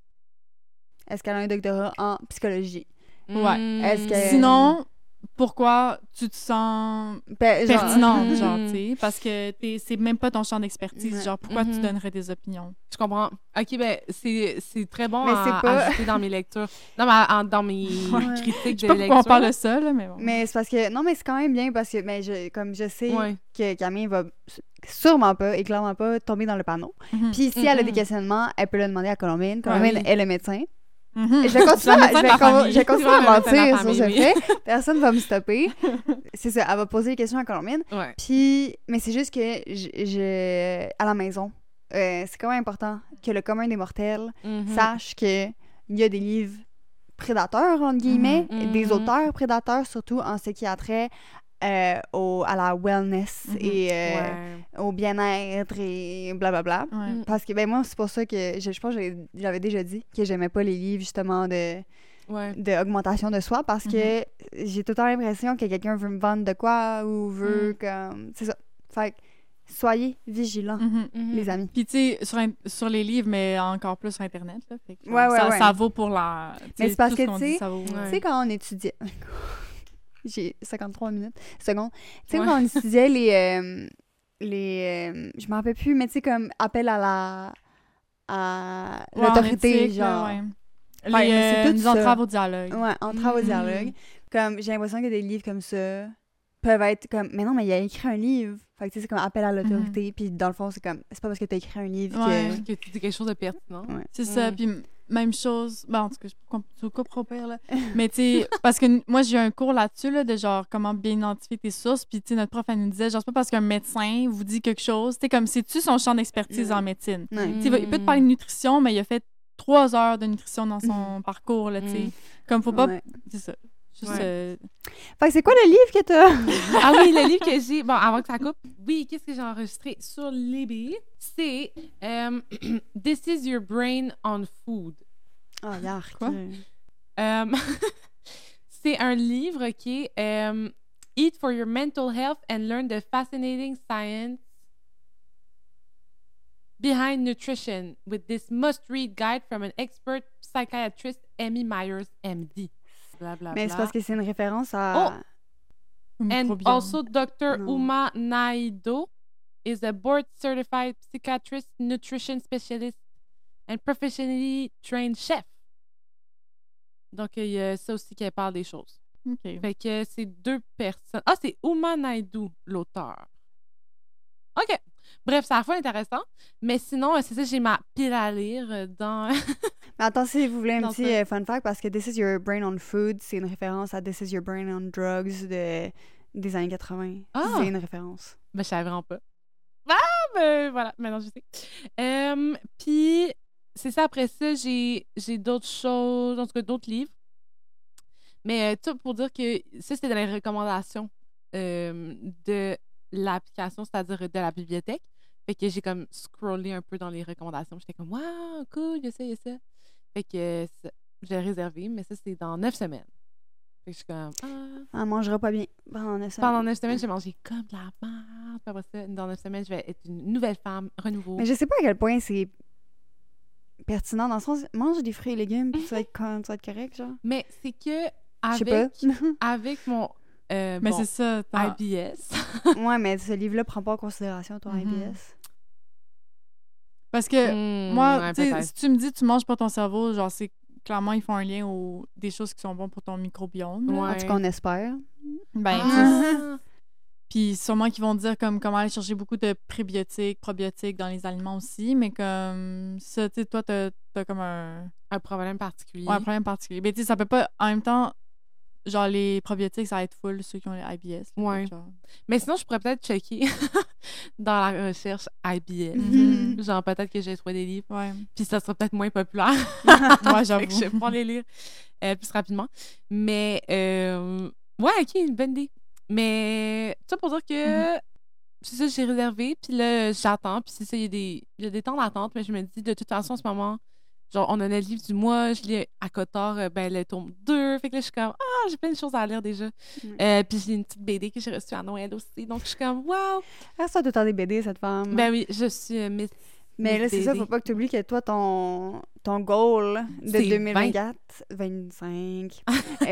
Est-ce qu'elle a un doctorat en psychologie? Ouais. Mm. Est-ce que- Sinon, pourquoi tu te sens Ben, genre- pertinente, Mhm. genre, tu sais? Parce que t'es- c'est même pas ton champ d'expertise. Ouais. Genre, pourquoi tu Mhm. donnerais des opinions? Je comprends. OK, ben, c'est c'est très bon Mais à, c'est pas- à ajouter dans mes lectures. Non, mais à- en- dans mes Ouais. critiques Je de sais pas lecture. pourquoi on parle de ça, là, mais bon. Mais c'est parce que... Non, mais c'est quand même bien, parce que mais je, comme je sais Ouais. que Camille va sûrement pas, et clairement pas, tomber dans le panneau. Mhm. Puis si elle a des Mhm. questionnements, elle peut le demander à Colombine. Colombine oui. est le médecin. Mhm. Je vais continuer, La à- médecin je de vais la con- famille. je vais continuer Ouais, à la médecin de la mentir sur ce famille, fait. Personne va me stopper. C'est ça, elle va poser des questions à Colombine. Ouais. Puis, mais c'est juste que je, je- à la maison, euh, c'est quand même important que le commun des mortels Mhm. sache que il y a des livres prédateurs, entre guillemets, Mhm. des Mhm. auteurs prédateurs, surtout en ce qui a trait euh, au, à la wellness Mhm. et euh, Ouais. au bien-être et blablabla. Ouais. Mm. Parce que, ben moi, c'est pour ça que je, je pense que j'ai- j'avais déjà dit que j'aimais pas les livres, justement, de Ouais. d'augmentation de soi, parce que j'ai tout le temps l'impression que quelqu'un veut me vendre de quoi ou veut Mm. comme... C'est ça. Fait que soyez vigilants, Mhm. Mhm. les amis. Puis, tu sais, sur, in- sur les livres, mais encore plus sur Internet, là. Fait que, Ouais, ouais, ça, ouais. ça vaut pour la... tu Mais sais, c'est parce tout ce que, qu'on tu dit, sais, ça vaut, Ouais. Tu sais, quand on étudiait... J'ai cinquante-trois minutes, secondes. Tu sais, ouais. Quand on étudiait les... Euh, les euh, je m'en rappelle plus, mais tu sais, comme appel à la... à ouais, l'autorité, éthique, genre... Ouais. Les, ouais, mais c'est tout euh, entraves au dialogue. Ouais, entraves mmh. au dialogue. Comme, j'ai l'impression que des livres comme ça peuvent être comme... Mais non, mais il a écrit un livre. Fait que tu sais, c'est comme appel à l'autorité. Mmh. Puis dans le fond, c'est comme... C'est pas parce que t'as écrit un livre ouais. que... que tu dis quelque chose de pertinent. Ouais. C'est mmh. ça, puis... Même chose, ben, en tout cas, je coupe trop pire, là. Mais tu sais, parce que moi, j'ai eu un cours là-dessus, là, de genre comment bien identifier tes sources. Puis, tu sais, notre prof, elle nous disait, genre, c'est pas parce qu'un médecin vous dit quelque chose, tu sais, comme c'est-tu son champ d'expertise mmh. en médecine. Mmh. Tu sais, il peut te parler de nutrition, mais il a fait trois heures de nutrition dans son mmh. parcours, là, tu sais. Mmh. Comme, faut pas. Ouais. C'est ça. Juste, ouais. euh... Fait que c'est quoi le livre que t'as? Ah oui, le livre que j'ai... Bon, avant que ça coupe, oui, qu'est-ce que j'ai enregistré sur Libby? C'est um, This is your brain on food. Oh, yark. Quoi? Um, c'est un livre qui est um, Eat for your mental health and learn the fascinating science behind nutrition with this must-read guide from an expert psychiatrist, Amy Myers, M D. Bla, bla, Mais bla. c'est parce que c'est une référence à... Oh! And also, Doctor No. Uma Naidoo is a board-certified psychiatrist, nutrition specialist, and professionally trained chef. Donc, il y a ça aussi qui parle des choses. OK. Fait que c'est deux personnes. Ah, c'est Uma Naidoo, l'auteur. OK. Bref, ça a l'air intéressant. Mais sinon, c'est ça, j'ai ma pile à lire dans... Mais attends, si vous voulez un petit euh, fun fact, parce que This is your brain on food, c'est une référence à This is your brain on drugs de, des années quatre-vingts. Ah! C'est une référence. Ben, je savais vraiment pas. Ah! Ben, voilà, maintenant je sais. Euh, Puis, c'est ça, après ça, j'ai, j'ai d'autres choses, en tout cas d'autres livres. Mais euh, tout pour dire que ça, c'était dans les recommandations euh, de l'application, c'est-à-dire de la bibliothèque. Fait que j'ai comme scrollé un peu dans les recommandations. J'étais comme, waouh, cool, il y a ça, il y a ça. Fait que ça, j'ai réservé, mais ça, c'est dans neuf semaines. Fait que je suis comme, ah. Elle mangera pas bien pendant neuf semaines. Pendant neuf semaines, j'ai mangé comme de la merde. Puis après ça, dans neuf semaines, je vais être une nouvelle femme, renouveau. Mais je sais pas à quel point c'est pertinent dans le sens, mange des fruits et légumes, puis tu vas être, tu vas être correct, genre. Mais c'est que, avec, je sais pas. avec mon. Euh, mais bon, c'est ça, I B S. Ouais, mais ce livre-là prend pas en considération ton mm-hmm. I B S. Parce que mmh, moi, ouais, tu sais, si tu me dis tu manges pas ton cerveau, genre, c'est clairement, ils font un lien aux des choses qui sont bonnes pour ton microbiome. Ouais. En tout cas, on espère. Ben, ah. Puis sûrement qu'ils vont dire comme comment aller chercher beaucoup de prébiotiques, probiotiques dans les aliments aussi, mais comme ça, tu sais, toi, t'as, t'as comme un... Un problème particulier. Ouais, un problème particulier. Mais tu sais, ça peut pas... En même temps, genre, les probiotiques, ça va être full, ceux qui ont les I B S. Ouais. Genre... Mais sinon, je pourrais peut-être checker dans la recherche I B S. Mm-hmm. Genre, peut-être que j'ai trouvé des livres. Ouais. Puis ça sera peut-être moins populaire. Ouais, j'avoue. que je vais pouvoir les lire euh, plus rapidement. Mais, euh... ouais, OK, une bonne idée. Mais, ça pour dire que mm-hmm. c'est ça, j'ai réservé. Puis là, j'attends. Puis c'est ça, il y a des, il y a des temps d'attente. Mais je me dis, de toute façon, en ce moment... Genre, on a le livre du mois, je lis à Cotard, ben, le tome deux. Fait que là, je suis comme, ah, j'ai plein de choses à lire déjà. Mm. Euh, puis j'ai une petite B D que j'ai reçue à Noël aussi. Donc, je suis comme, waouh! Ah, ça, tout le temps des B D, cette femme. Ben oui, je suis euh, Miss. Mais là, c'est ça, faut pas que tu oublies que toi, ton, ton goal de c'est deux mille vingt-quatre, vingt-cinq,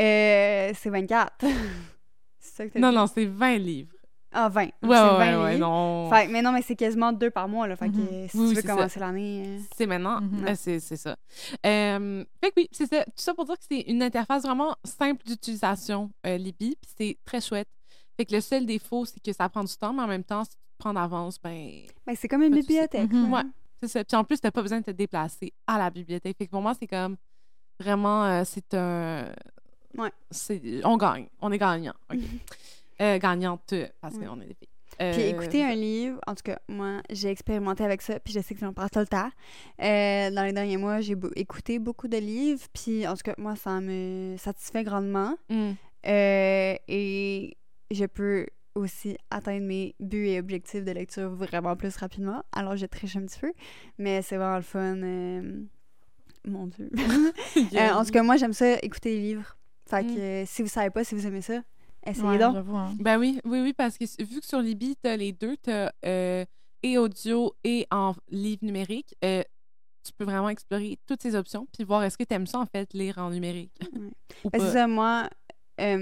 euh, c'est vingt-quatre. C'est ça que t'as Non, dit? non, c'est vingt livres. Ah, vingt. Ouais, c'est ouais, vingt ouais, livres. non. Fait, mais non, mais c'est quasiment deux par mois, là. Fait que mm-hmm. si oui, tu veux commencer ça. l'année... Euh... C'est maintenant. Mm-hmm. Euh, c'est, c'est ça. Euh, fait que oui, c'est ça. Tout ça pour dire que c'est une interface vraiment simple d'utilisation, euh, Libby, puis c'est très chouette. Fait que le seul défaut, c'est que ça prend du temps, mais en même temps, si tu te prends d'avance, ben... Ben, c'est comme une bibliothèque. Mm-hmm. Ouais, c'est ça. Puis en plus, t'as pas besoin de te déplacer à la bibliothèque. Fait que pour moi, c'est comme... Vraiment, euh, c'est un... Ouais. C'est... On gagne. On est gagnant. OK. euh, gagnante, parce ouais. qu'on est des filles. Euh... Puis écouter un livre, en tout cas, moi, j'ai expérimenté avec ça, puis je sais que j'en passe tout le temps. Euh, dans les derniers mois, j'ai bo- écouté beaucoup de livres, puis en tout cas, moi, ça me satisfait grandement. Mm. Euh, et je peux aussi atteindre mes buts et objectifs de lecture vraiment plus rapidement. Alors, je triche un petit peu, mais c'est vraiment le fun. Euh... Mon Dieu. euh, en tout cas, moi, j'aime ça, écouter les livres. Fait que mm. euh, si vous savez pas, si vous aimez ça, essayez ouais, donc. Hein. Ben oui, oui, oui, parce que vu que sur Libby, t'as les deux, t'as euh, et audio et en livre numérique, euh, tu peux vraiment explorer toutes ces options puis voir est-ce que t'aimes ça, en fait, lire en numérique. Ouais. Ben, c'est ça, moi, euh,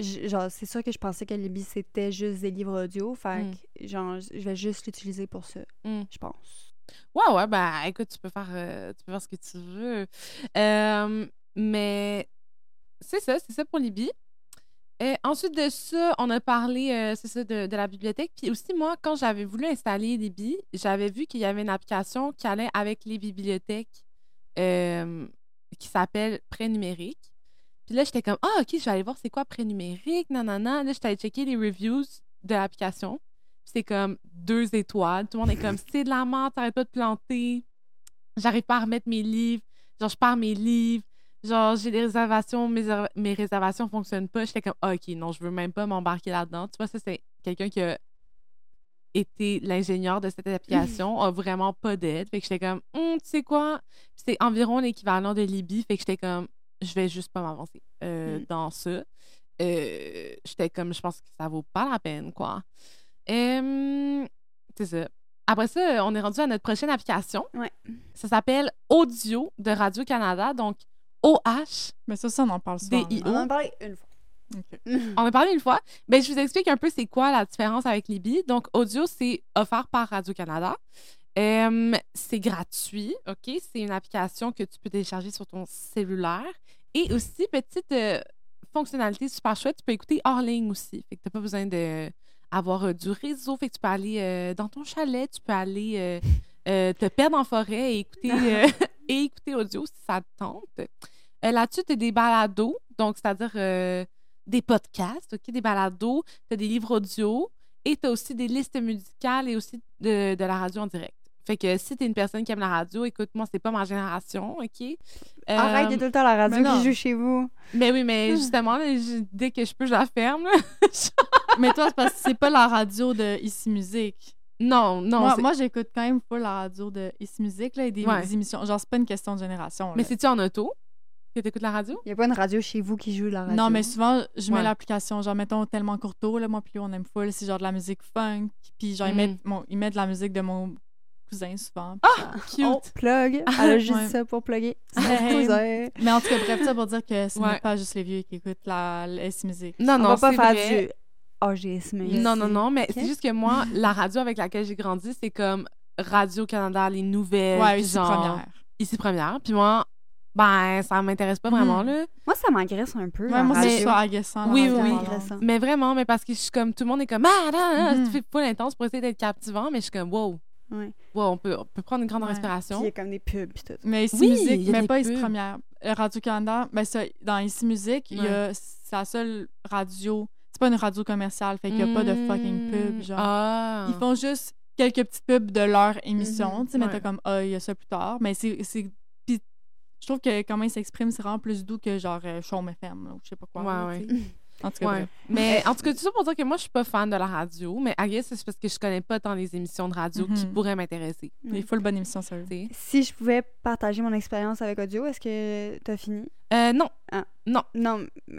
j- genre, c'est sûr que je pensais que Libby, c'était juste des livres audio. Fait Mm. que, genre, je vais juste l'utiliser pour ça, Mm. je pense. Ouais, ouais, ben écoute, tu peux faire, euh, tu peux faire ce que tu veux. Euh, mais c'est ça, c'est ça pour Libby. Et ensuite de ça, on a parlé, euh, c'est ça, de, de la bibliothèque. Puis aussi, moi, quand j'avais voulu installer Libby, j'avais vu qu'il y avait une application qui allait avec les bibliothèques euh, qui s'appelle Prêt numérique. Puis là, j'étais comme, ah, OK, je vais aller voir c'est quoi Prêt numérique, nanana. Là, j'étais allée checker les reviews de l'application. Puis c'est comme deux étoiles. Tout le monde est comme, c'est de la merde, t'arrêtes pas de planter. J'arrive pas à remettre mes livres. Genre, je perds mes livres. Genre, j'ai des réservations, mes, réserv- mes réservations fonctionnent pas. J'étais comme, ah, OK, non, je veux même pas m'embarquer là-dedans. Tu vois, ça, c'est quelqu'un qui a été l'ingénieur de cette application, a vraiment pas d'aide. Fait que j'étais comme, Hum, tu sais quoi? Puis c'est environ l'équivalent de Libby. Fait que j'étais comme, je vais juste pas m'avancer euh, Mm. dans ça. Euh, j'étais comme, je pense que ça vaut pas la peine, quoi. Euh, c'est ça. Après ça, on est rendu à notre prochaine application. Ouais. Ça s'appelle Audio de Radio-Canada, donc O H Mais ça, ça, on en parle souvent. D I O. là. On en a parlé une fois. Ok. On en a parlé une fois. Ben, je vous explique un peu c'est quoi la différence avec Libby. Donc, Audio, c'est offert par Radio-Canada. Euh, c'est gratuit, OK? C'est une application que tu peux télécharger sur ton cellulaire. Et aussi, petite euh, fonctionnalité super chouette, tu peux écouter hors ligne aussi. Fait que tu n'as pas besoin d'avoir euh, du réseau. Fait que tu peux aller euh, dans ton chalet, tu peux aller euh, euh, te perdre en forêt et écouter, euh, et écouter Audio si ça te tente. Euh, Là-dessus, tu as des balados, donc c'est-à-dire euh, des podcasts, OK? Des balados, tu as des livres audio et tu as aussi des listes musicales et aussi de, de la radio en direct. Fait que si t'es une personne qui aime la radio, écoute, moi, c'est pas ma génération, OK? Euh, Arrête, il y a tout le temps la radio mais non. qui joue chez vous. Mais oui, mais justement, là, je- dès que je peux, je la ferme. là. Mais toi, c'est parce que c'est pas la radio de Ici Musique. non, non. moi, c'est- moi j'écoute quand même pas la radio de Ici Musique, là, et des, Ouais. des émissions. Genre, c'est pas une question de génération. Mais là. c'est-tu en auto que t'écoutes la radio? Il n'y a pas une radio chez vous qui joue la radio. Non, mais souvent, je mets Ouais. l'application, genre, mettons, tellement courto, là, moi, puis lui, on aime full, c'est genre de la musique funk, puis genre, ils, Mm. mettent, mon, ils mettent de la musique de mon cousin, souvent. puis genre- Cute! Oh, plug. Elle a juste Ouais. ça pour plugger. C'est Hey. mon cousin. Mais en tout cas, bref, ça pour dire que ce Ouais. n'est pas juste les vieux qui écoutent la, la Ici Musique. Non, On non, va pas c'est faire vrai. du A G S M. Non, non, non, mais Ok. c'est juste que moi, la radio avec laquelle j'ai grandi, c'est comme Radio-Canada, les nouvelles. Ouais, puis Ici genre, Première. Ici Première. Puis moi, ben, ça m'intéresse pas vraiment, Mhm. là. Moi, ça m'agresse un peu. Ouais, la moi, radio. c'est ça agaçant. la Oui, radio oui, parlante. agressant. Mais vraiment, mais parce que je suis comme, tout le monde est comme, ah, non, non, Mhm. tu fais pas intense pour essayer d'être captivant, mais je suis comme, wow, Ouais. wow, on peut, on peut prendre une grande Ouais. Puis respiration. il y a comme des pubs pis tout. Mais Ici Oui, Musique, il y a mais des pas Ici pubs. Première. Euh, Radio-Canada, ben ça, dans Ici Musique, il y a, c'est la seule radio. C'est pas une radio commerciale, fait qu'il y a pas de fucking pub. Genre. Ah. Ils font juste quelques petites pubs de leur émission. Mhm. Tu sais, mais Ouais. t'as comme, ah, il y a ça plus tard. Mais c'est. c'est- Puis je trouve que comment ils s'expriment, c'est vraiment plus doux que genre euh, Chaume F M, là, ou je sais pas quoi. Ouais, là, ouais. tu sais. En tout cas, Ouais. bref. Mais en tout cas, tout ça pour dire que moi, je suis pas fan de la radio, mais I guess c'est parce que je connais pas tant les émissions de radio qui Mhm. pourraient m'intéresser. Il faut le bonne émission, sérieux. tu sais. Si je pouvais partager mon expérience avec audio, est-ce que t'as fini? Euh, non. Ah. Non. Non, mais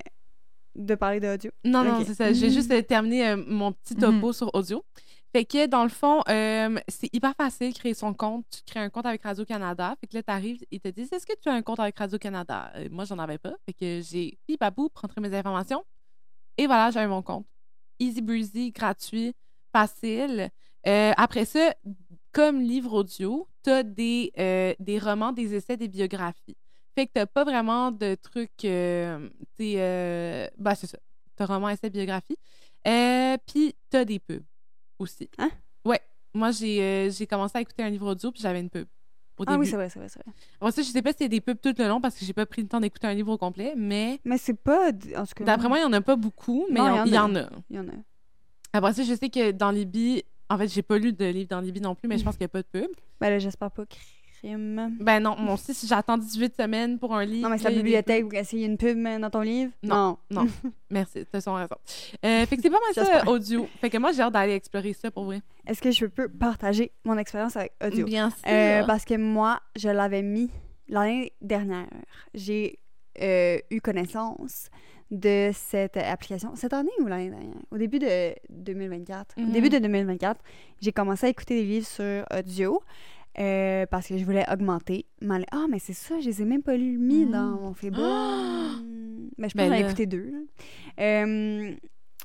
de parler d'audio. Non, non, Ok. c'est ça. J'ai Mhm. juste euh, terminé euh, mon petit topo sur audio. Fait que, dans le fond, euh, c'est hyper facile de créer son compte. Tu crées un compte avec Radio-Canada. Fait que là, t'arrives, ils te disent, est-ce que tu as un compte avec Radio-Canada? Euh, moi, j'en avais pas. Fait que j'ai, pipapou, rentrer mes informations. Et voilà, j'avais mon compte. Easy breezy, gratuit, facile. Euh, après ça, comme livre audio, t'as des, euh, des romans, des essais, des biographies. Fait que t'as pas vraiment de trucs, euh, tu sais, euh, ben c'est ça. T'as roman, essai, biographie. Euh, puis t'as des pubs aussi. Hein? Ouais. Moi, j'ai euh, j'ai commencé à écouter un livre audio, puis j'avais une pub au Ah début. oui, c'est vrai, c'est vrai, c'est vrai. Après ça, je sais pas s'il y a des pubs tout le long, parce que j'ai pas pris le temps d'écouter un livre au complet, mais Mais c'est pas... d- En tout cas... d'après moi, il y en a pas beaucoup, mais Non, il y, en a. Il y en a. Après ça, je sais que dans Libby, en fait, j'ai pas lu de livre dans Libby non plus, mais je pense qu'il y a pas de pub. Ben là, j'espère pas crime. Ben non, moi aussi, si j'attends dix-huit semaines pour un livre... Non, mais c'est là, la il y a des bibliothèque, vous essayez une pub mais dans ton livre? Non. Non. Merci, t'as son raison. Euh, fait que c'est pas mal ça, J'espère. audio. Fait que moi, j'ai hâte d'aller explorer ça pour vrai. Est-ce que je peux partager mon expérience avec audio? Bien sûr. Euh, parce que moi, je l'avais mis l'année dernière. J'ai euh, eu connaissance de cette application. Cette année ou l'année dernière? Au début de deux mille vingt-quatre. Mhm. Au début de deux mille vingt-quatre, j'ai commencé à écouter des livres sur audio euh, parce que je voulais augmenter ma... Ah, mais c'est ça, je les ai même pas mis Mhm. dans mon Fable. Ah! Mais je pense Ben que j'en ai là. écouté deux. là. Euh,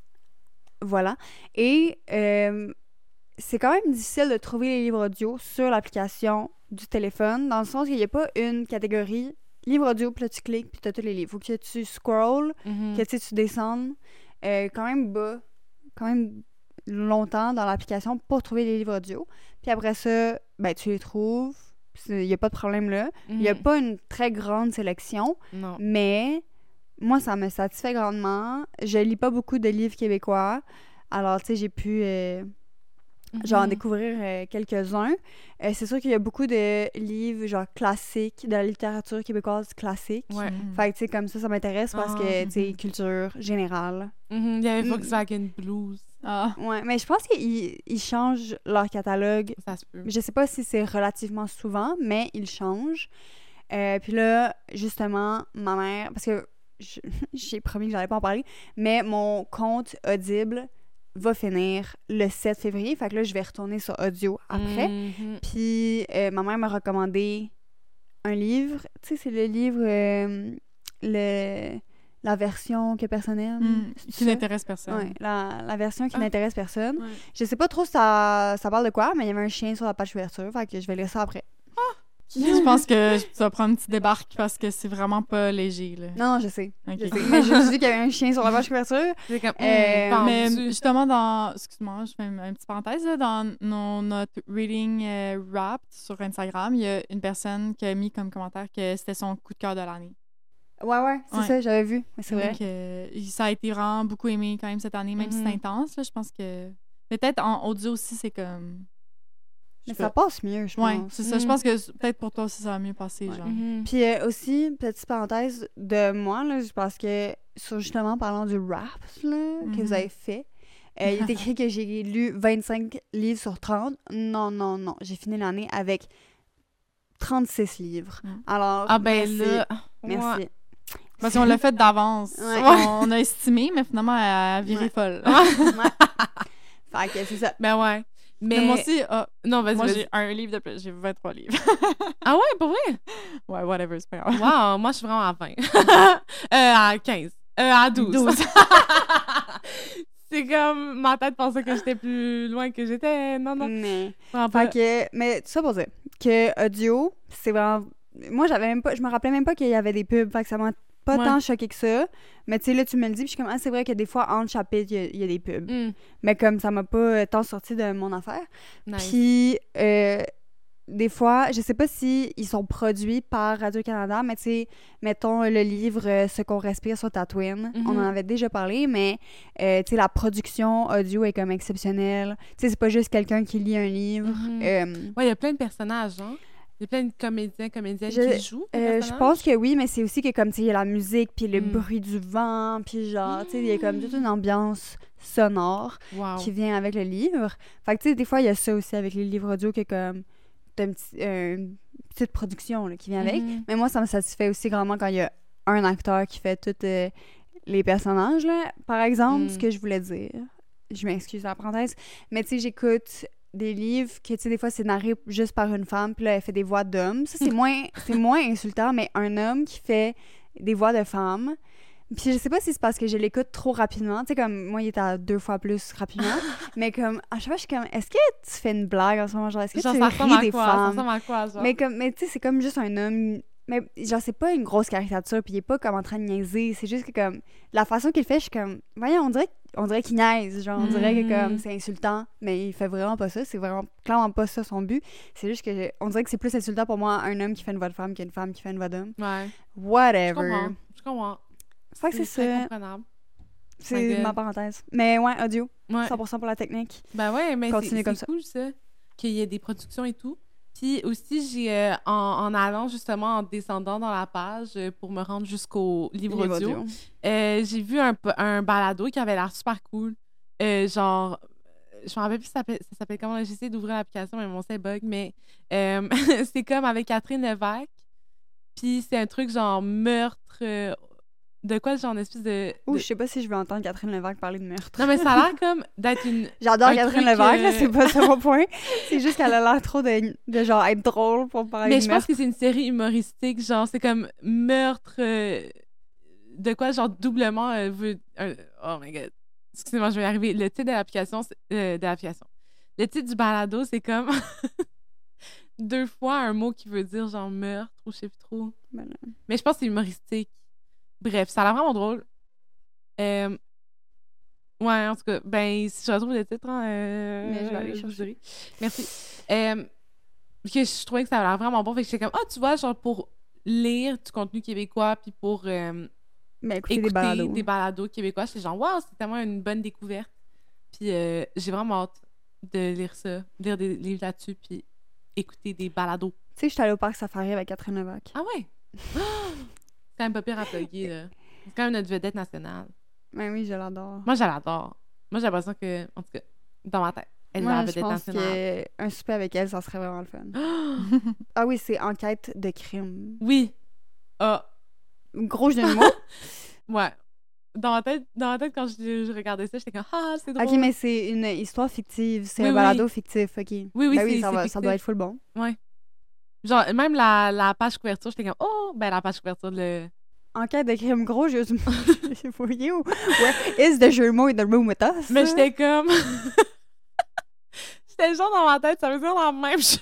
voilà. Et euh, c'est quand même difficile de trouver les livres audio sur l'application du téléphone, dans le sens qu'il n'y a pas une catégorie livre audio, puis là, tu cliques, puis tu as tous les livres. Faut que tu scrolls, Mm-hmm. que tu sais, tu descendes euh, quand même bas, quand même longtemps dans l'application pour trouver les livres audio. Puis après ça, ben, tu les trouves. Il n'y a pas de problème là. Il Mm-hmm. n'y a pas une très grande sélection, Non. mais moi, ça me satisfait grandement. Je lis pas beaucoup de livres québécois. Alors, tu sais, j'ai pu... Euh, genre en Mm-hmm. découvrir euh, quelques-uns. Euh, c'est sûr qu'il y a beaucoup de livres genre classiques, de la littérature québécoise classique. Ouais. Mm. Fait que tu sais, comme ça, ça m'intéresse parce Ah, que, tu sais, mhm. culture générale. Mm-hmm. Il y avait Mm. Volkswagen Blues. Ah. Ouais, mais je pense qu'ils ils changent leur catalogue. Ça se peut. Je sais pas si c'est relativement souvent, mais ils changent. Euh, puis là, justement, ma mère, parce que je- j'ai promis que j'allais pas en parler, mais mon compte Audible va finir le sept février. Fait que là, je vais retourner sur audio après. Mm-hmm. Puis euh, ma mère m'a recommandé un livre. Tu sais, c'est le livre, euh, le, la version que personne aime. Mm. C'est Qui ça? n'intéresse personne. Ouais, la, la version qui Ah. n'intéresse personne. Ouais. Je sais pas trop ça, ça parle de quoi, mais il y avait un chien sur la page couverture. Fait que je vais lire ça après. Je pense que tu vas prendre une petite débarque parce que c'est vraiment pas léger. Là. Non, non, je sais. Ok. Je sais. Mais j'ai juste dit qu'il y avait un chien sur la page couverture. C'est comme, Euh, mm, Mais vendu. justement, dans. Excuse-moi, je fais une, une petite parenthèse. Là, dans nos, notre reading euh, wrapped sur Instagram, il y a une personne qui a mis comme commentaire que c'était son coup de cœur de l'année. Ouais, ouais, c'est Ouais. ça, j'avais vu. Mais c'est vrai. Donc, euh, ça a été vraiment beaucoup aimé quand même cette année, même si Mhm. c'est intense. Là, je pense que. Peut-être en audio aussi, c'est comme. Mais je sais ça pas. passe mieux, je Ouais, pense. c'est ça. Je Mm. pense que c- peut-être pour toi aussi, ça va mieux passer. Ouais. Genre. Mhm. Puis euh, aussi, petite parenthèse de moi, là, parce que sur justement parlant du rap là, que Mhm. vous avez fait, euh, il est écrit que j'ai lu vingt-cinq livres sur trente. Non, non, non. J'ai fini l'année avec trente-six livres. Mm. Alors, Ah ben merci. là, Merci. ouais. Parce qu'on l'a fait d'avance. Ouais. On a estimé, mais finalement, elle a viré Ouais. folle. Fait que c'est ça. Ben ouais. Mais, Mais moi aussi, ah, non, vas-y, moi, vas-y. j'ai un livre de plus. J'ai vingt-trois livres. Ah ouais, pour vrai? Ouais, whatever, c'est pas grave. Wow, moi, je suis vraiment à vingt. euh, à quinze. Euh, à douze. douze. C'est comme, ma tête pensait que j'étais plus loin que j'étais. Non, non. Mais, Vraiment pas. fait que, mais tout ça pour dire que audio, c'est vraiment... Moi, j'avais même pas... Je me rappelais même pas qu'il y avait des pubs. Fait que ça m'a pas Ouais. tant choqué que ça. Mais tu sais, là, tu me le dis, puis je suis comme, ah, c'est vrai que des fois, entre chapitres, il y a- il y, a des pubs. Mm, Mais comme ça m'a pas euh, tant sorti de mon affaire. nice. Puis, euh, des fois, je sais pas si ils sont produits par Radio-Canada, mais tu sais, mettons le livre euh, Ce qu'on respire sur Tatooine. Mhm. On en avait déjà parlé, mais euh, tu sais, la production audio est comme exceptionnelle. Tu sais, c'est pas juste quelqu'un qui lit un livre. Mhm. Euh, Ouais, il y a plein de personnages, hein. Il y a plein de comédiens, comédiennes Je- qui jouent. les Euh, je personnages. pense que oui, mais c'est aussi que comme tu sais, il y a la musique, puis le Mm. bruit du vent, puis genre, tu sais, il y a comme toute une ambiance sonore Wow. qui vient avec le livre. Fait que tu sais, des fois, il y a ça aussi avec les livres audio que comme t'as une, petite- euh, une petite production là, qui vient avec. Mhm. Mais moi, ça me satisfait aussi grandement quand il y a un acteur qui fait tous euh, les personnages, là. Par exemple, Mm. ce que je voulais dire, je m'excuse la parenthèse, mais tu sais, j'écoute des livres que, tu sais, des fois, c'est narré juste par une femme, puis là, elle fait des voix d'hommes. Ça, c'est moins, c'est moins insultant, mais un homme qui fait des voix de femmes. Puis je sais pas si c'est parce que je l'écoute trop rapidement. Tu sais, comme, moi, il était à deux fois plus rapidement. mais comme, à chaque fois, je suis comme, est-ce que tu fais une blague en ce moment? Genre, est-ce que Genre, tu ça ressemble ris à des quoi? Ça femmes? ressemble à quoi, genre? Mais comme, mais tu sais, c'est comme juste un homme. Mais genre, c'est pas une grosse caricature, puis il est pas comme en train de niaiser. C'est juste que comme, la façon qu'il fait, je suis comme, voyons, on dirait, on dirait qu'il niaise. Genre, on dirait que comme, Mhm. c'est insultant, mais il fait vraiment pas ça. C'est vraiment, clairement pas ça son but. C'est juste que, je- on dirait que c'est plus insultant pour moi un homme qui fait une voix de femme qu'une femme qui fait une voix d'homme. Ouais. Je Whatever. comprends. Je comprends. Fait que c'est très ça. comprenable. C'est My God. ma parenthèse. Mais ouais, audio. Ouais. cent pour cent pour la technique. Ben ouais, mais Continuez c'est comme c'est ça. cool, ça, qu'il y ait des productions et tout. Puis aussi, j'ai euh, en, en allant justement, en descendant dans la page euh, pour me rendre jusqu'au livre Livre audio, audio. euh, j'ai vu un, p- un balado qui avait l'air super cool. Euh, genre, euh, je me rappelle plus ça s'appelle ça s'appelle comment, là, j'ai essayé d'ouvrir l'application, mais mon site bug, mais euh, c'est comme avec Catherine Levac. Puis c'est un truc genre meurtre. euh, de quoi, genre une espèce de. Ouh, de- je sais pas si je veux entendre Catherine Levac parler de meurtre. Non, mais ça a l'air comme d'être une. J'adore un Catherine truc, Levac, là, euh, c'est pas ça mon point. C'est juste qu'elle a l'air trop de, de genre être drôle pour parler Mais de je meurtre. pense que c'est une série humoristique, genre, c'est comme meurtre euh, de quoi, genre, doublement euh, veut... un- oh my God. Excusez-moi, je vais y arriver. Le titre de l'application, c'est- euh, de l'application. Le titre du balado, c'est comme deux fois un mot qui veut dire, genre, meurtre ou je sais plus trop. Voilà. Mais je pense que c'est humoristique. Bref, ça a l'air vraiment drôle. Euh, Ouais, en tout cas, ben, si je retrouve le titre, hein, euh, Mais je vais aller vous chercher. dirai. Merci. Euh, que je trouvais que ça a l'air vraiment bon. Fait que j'étais comme, ah, tu vois, genre pour lire du contenu québécois, puis pour euh, Mais écoutez, écouter des balados. des balados québécois, j'étais genre, waouh, c'est tellement une bonne découverte. Puis euh, j'ai vraiment hâte de lire ça, lire des livres là-dessus, puis écouter des balados. Tu sais, j'étais allée au parc Safari avec Catherine Levac. Ah ouais? C'est quand même pas pire à plugger, là. C'est quand même notre vedette nationale. Ben oui, je l'adore. Moi, je l'adore. Moi, j'ai l'impression que, en tout cas, dans ma tête, elle est Moi, la je vedette pense nationale. qu'un souper avec elle, ça serait vraiment le fun. Ah oui, c'est enquête de crime. Oui. Ah, Gros jeu de mots. ouais. Dans ma tête, dans ma tête quand je, je regardais ça, j'étais comme, ah, c'est drôle. Ok, mais c'est une histoire fictive. C'est Oui, un oui. balado fictif, ok. Oui, oui, Ben c'est- ça, c'est va- ça fictif. doit être full bon. Ouais. Genre, même la, la page couverture, j'étais comme, oh, ben la page couverture, le. Enquête de crime, gros jeu de mots. J'ai fouillé où? Ouais. Is the jeu de mots in the room with us? Mais j'étais comme. J'étais genre dans ma tête, ça veut dire la même chose.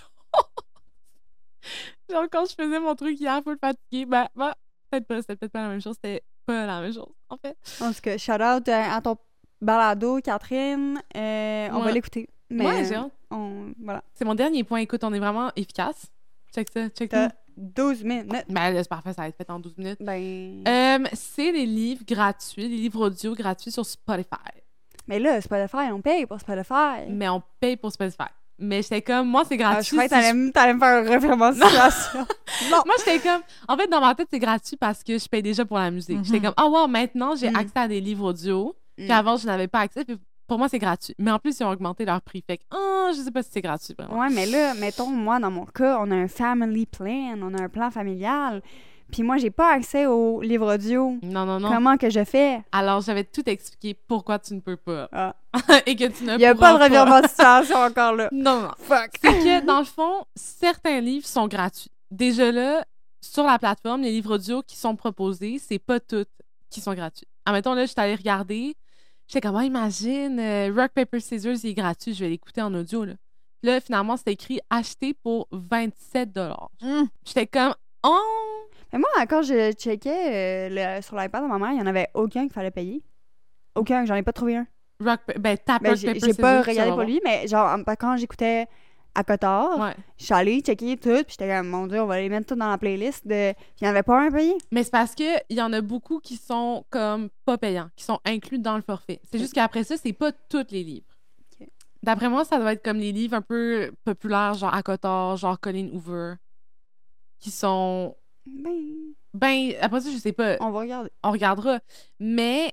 Genre, quand je faisais mon truc hier, full fatiguée, ben, ben peut-être pas, c'était peut-être pas la même chose, c'était pas la même chose, en fait. En tout cas, shout out à ton balado, Catherine. Euh, on va Ouais. l'écouter. Mais Ouais, j'ai hâte. on... Voilà. C'est mon dernier point. Écoute, on est vraiment efficace. Check ça, check T'as ça. douze minutes. Ben là, c'est parfait, ça va être fait en douze minutes. Ben... Euh, c'est des livres gratuits, des livres audio gratuits sur Spotify. Mais là, Spotify, on paye pour Spotify. Mais on paye pour Spotify. Mais j'étais comme, moi, c'est Ah, gratuit. je croyais que si t'allais me- t'allais me faire un revirement de situation. Non. Moi, j'étais comme... En fait, dans ma tête, c'est gratuit parce que je paye déjà pour la musique. Mhm. J'étais comme, ah wow, maintenant, j'ai Mm. accès à des livres audio. Puis Mm. avant, je n'avais pas accès. Puis pour moi, c'est gratuit. Mais en plus, ils ont augmenté leur prix. Fait que, ah, je sais pas si c'est gratuit, vraiment. Ouais, mais là, mettons, moi, dans mon cas, on a un family plan, on a un plan familial. Puis moi, j'ai pas accès aux livres audio. Non, non, non. Comment que je fais? Alors, j'avais tout expliqué pourquoi tu ne peux pas. Ah. Et que tu ne Il y a pourras pas de revirement de situation encore là. Non, non. Fuck. C'est que, dans le fond, certains livres sont gratuits. Déjà là, sur la plateforme, les livres audio qui sont proposés, c'est pas tous qui sont gratuits. Admettons, là, je suis allée regarder, j'étais comme, ah, imagine, euh, Rock, Paper, Scissors, il est gratuit, je vais l'écouter en audio, là. Puis là, finalement, c'était écrit « Acheter pour vingt-sept dollars. Mm. J'étais comme, oh! Mais moi, quand je checkais euh, le- sur l'iPad de ma mère, il y en avait aucun qu'il fallait payer. Aucun, j'en ai pas trouvé un. Rock, pa- ben, tape Ben, Rock, j'ai Paper, j'ai Scissors. pas tu regardé vas pour lui, mais genre, en- quand j'écoutais à Cotard, voir. Ouais. je suis allée checker tout, puis j'étais comme, mon Dieu, on va les mettre tout dans la playlist. De... Puis il n'y en avait pas un payé. Mais c'est parce qu'il y en a beaucoup qui sont comme pas payants, qui sont inclus dans le forfait. C'est juste qu'après ça, c'est pas tous les livres. Ok. D'après moi, ça doit être comme les livres un peu populaires, genre à Cotard, genre Colleen Hoover, qui sont... Ben, Ben, après ça, je sais pas, on va regarder. on regardera. Mais,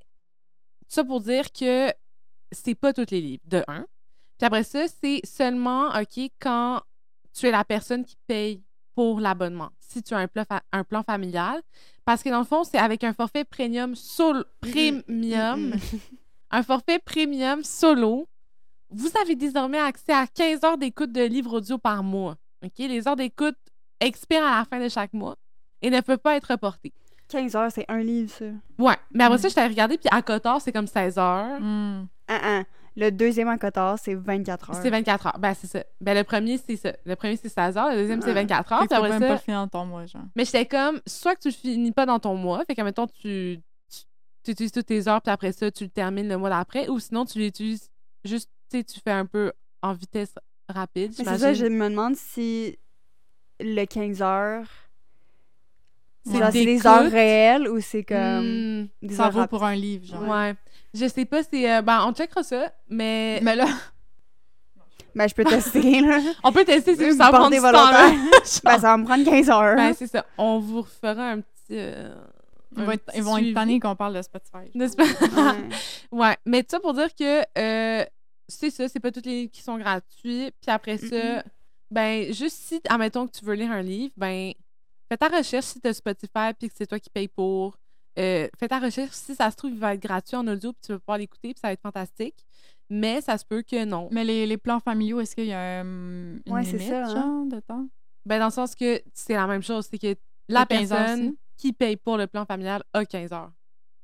ça pour dire que c'est pas tous les livres, de un. Puis après ça, c'est seulement, OK, quand tu es la personne qui paye pour l'abonnement, si tu as un plan, fa- un plan familial. Parce que dans le fond, c'est avec un forfait premium sol premium, Mm, un forfait premium solo, vous avez désormais accès à quinze heures d'écoute de livres audio par mois. OK? Les heures d'écoute expirent à la fin de chaque mois et ne peuvent pas être reportées. quinze heures, c'est un livre, ça. Ouais. Mais après Mm. ça, je t'avais regardé, puis à Cotard, c'est comme seize heures. Mm. Un, un. Le deuxième à Cotard, c'est vingt-quatre heures. C'est vingt-quatre heures. Ben, c'est ça. Ben, le premier, c'est ça. Le premier, c'est seize heures. Le deuxième, c'est Ah. vingt-quatre Fait heures. que Puis tu peux après même pas ça... le finir dans ton mois, genre. Mais j'étais comme, soit que tu le finis pas dans ton mois, fait que, mettons, tu, tu, tu utilises toutes tes heures, puis après ça, tu le termines le mois d'après, ou sinon, tu l'utilises juste, tu sais, tu fais un peu en vitesse rapide, Mais c'est j'imagine. ça, je me demande si le quinze heures, c'est C'est genre, c'est des d'écoute. heures réelles ou c'est comme Hmm, des Ça heures vaut rapides. pour un livre, genre. ouais. Je sais pas, c'est... euh, ben, on checkera ça, mais... Mais là, Ben, je peux tester, là. On peut tester si Vous ça va prendre portez du temps, là. volontaire. Ben, ça va me prendre quinze heures. Ben, c'est ça. On vous refera un petit... euh, ils un vont être, petit ils vont être suivi. tannés qu'on parle de Spotify. N'est-ce pas? Ouais. Ouais, mais tout ça pour dire que euh, c'est ça, c'est pas tous les livres qui sont gratuits. Puis après ça, Mm-mm. ben, juste si, admettons que tu veux lire un livre, ben, fais ta recherche si tu as Spotify puis que c'est toi qui payes pour. Euh, fais ta recherche si ça se trouve, il va être gratuit en audio puis tu vas pouvoir l'écouter puis ça va être fantastique. Mais ça se peut que non. Mais les, les plans familiaux, est-ce qu'il y a un, une Ouais, c'est limite, ça, hein. genre, de temps? Ben, dans le sens que c'est la même chose, c'est que la quinze heures personne aussi. qui paye pour le plan familial a quinze heures.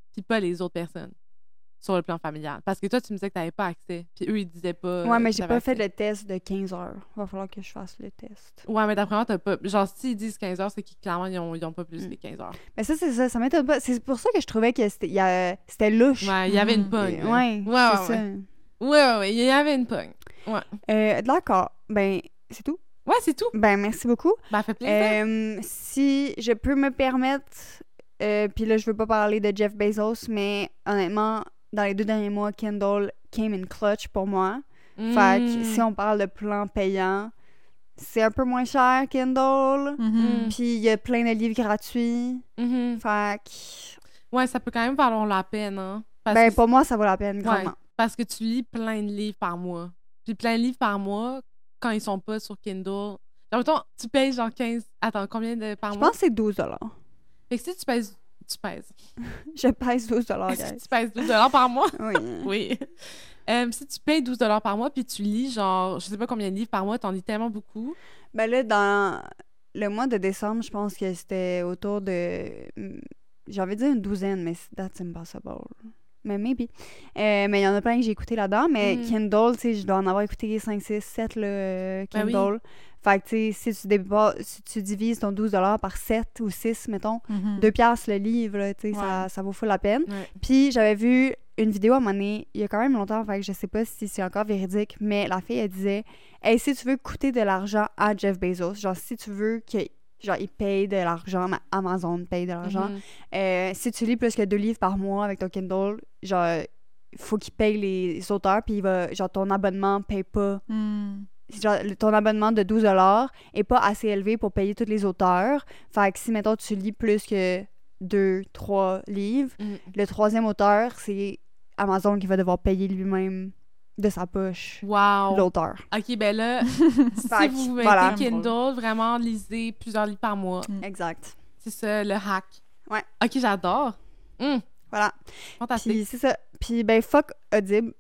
puis pas les autres personnes sur le plan familial. Parce que toi, tu me disais que t'avais pas accès, puis eux, ils disaient pas... Ouais, mais que j'ai t'avais pas fait accès. le test de quinze heures. Va falloir que je fasse le test. Ouais, mais d'après moi, t'as pas... Genre, s'ils disent quinze heures, c'est qu'ils, clairement, ils ont, ils ont pas plus Mm. que quinze heures. Mais ça, c'est ça. Ça m'étonne pas. C'est pour ça que je trouvais que c'était, il y a- c'était louche. Ouais, il y avait une Mhm. pogne. Euh, là. ouais, ouais, c'est ouais, ça. ouais. Ouais, ouais, ouais, il y avait une pogne. Ouais. Euh, d'accord. Ben, c'est tout. Ouais, c'est tout. Ben, merci beaucoup. Ben, fait plaisir. Euh, si je peux me permettre, euh, puis là, je veux pas parler de Jeff Bezos, mais honnêtement, dans les deux derniers mois, Kindle came in clutch pour moi. Fait que Mm. si on parle de plan payant, c'est un peu moins cher, Kindle. Mhm. Puis il y a plein de livres gratuits. Mhm. Fait que, Ouais, ça peut quand même valoir la peine, hein. Parce ben, que, pour moi, ça vaut la peine, ouais, grandement. parce que tu lis plein de livres par mois. Puis plein de livres par mois, quand ils sont pas sur Kindle... Genre, mettons, tu payes genre quinze... Attends, combien de par Je mois? pense que c'est douze dollars. Fait que si tu pèses... Tu pèses. Je pèse douze dollars, Si guys. tu pèses douze dollars par mois? Oui. Oui. Euh, si tu payes douze dollars par mois, puis tu lis genre, je sais pas combien de livres par mois, t'en lis tellement beaucoup. Ben là, dans le mois de décembre, je pense que c'était autour de... hmm, j'ai envie de dire une douzaine, mais that's impossible. Mais maybe. Euh, mais il y en a plein que j'ai écouté là-dedans. Mais Mm. Kindle, tu sais, je dois en avoir écouté cinq, six, sept, là, euh, Ben oui. Kindle. Fait que, tu sais, si tu, déba- si tu divises ton douze dollars par sept ou six, mettons, Mhm. deux piastres le livre, là, tu sais, ça, Ouais. ça vaut full la peine. Ouais. Puis j'avais vu une vidéo à un moment donné, il y a quand même longtemps, fait que je sais pas si c'est encore véridique, mais la fille, elle disait « Hey, si tu veux coûter de l'argent à Jeff Bezos, genre si tu veux que genre il paye de l'argent, ma- Amazon paye de l'argent, Mhm. euh, si tu lis plus que deux livres par mois avec ton Kindle, genre faut qu'il paye les auteurs, puis il va, genre ton abonnement paye pas, Mm. genre le- ton abonnement de douze dollars est pas assez élevé pour payer tous les auteurs. Fait que si, mettons, tu lis plus que deux, trois livres, Mhm. le troisième auteur, c'est Amazon qui va devoir payer lui-même de sa poche Wow. l'auteur. OK, ben là, si Fait que, vous mettez voilà. Kindle, vraiment, lisez plusieurs livres par mois. Mm. Exact. C'est ça, le hack. Ouais. OK, j'adore. Hum, Voilà. fantastique. Puis c'est ça. Puis ben fuck Audible.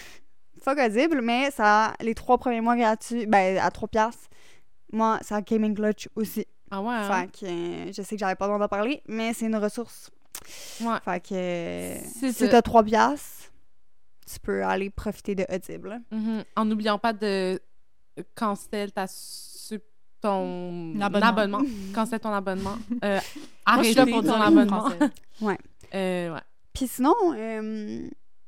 Fuck Audible, mais ça les trois premiers mois gratuits, ben à trois piastres. Moi, ça came in clutch aussi. Ah ouais, hein? Fait que euh, je sais que j'avais pas le droit d'en parler, mais c'est une ressource. Ouais. Fait que euh, C'est si ça. t'as trois piastres, tu peux aller profiter de Audible. Mhm. En n'oubliant pas de cancel ta su- ton Abonnement. abonnement. Cancel ton abonnement. Euh, Moi, je suis là arrêtez pour ton dire les mots abonnement. français. Euh, ouais. Puis sinon, euh,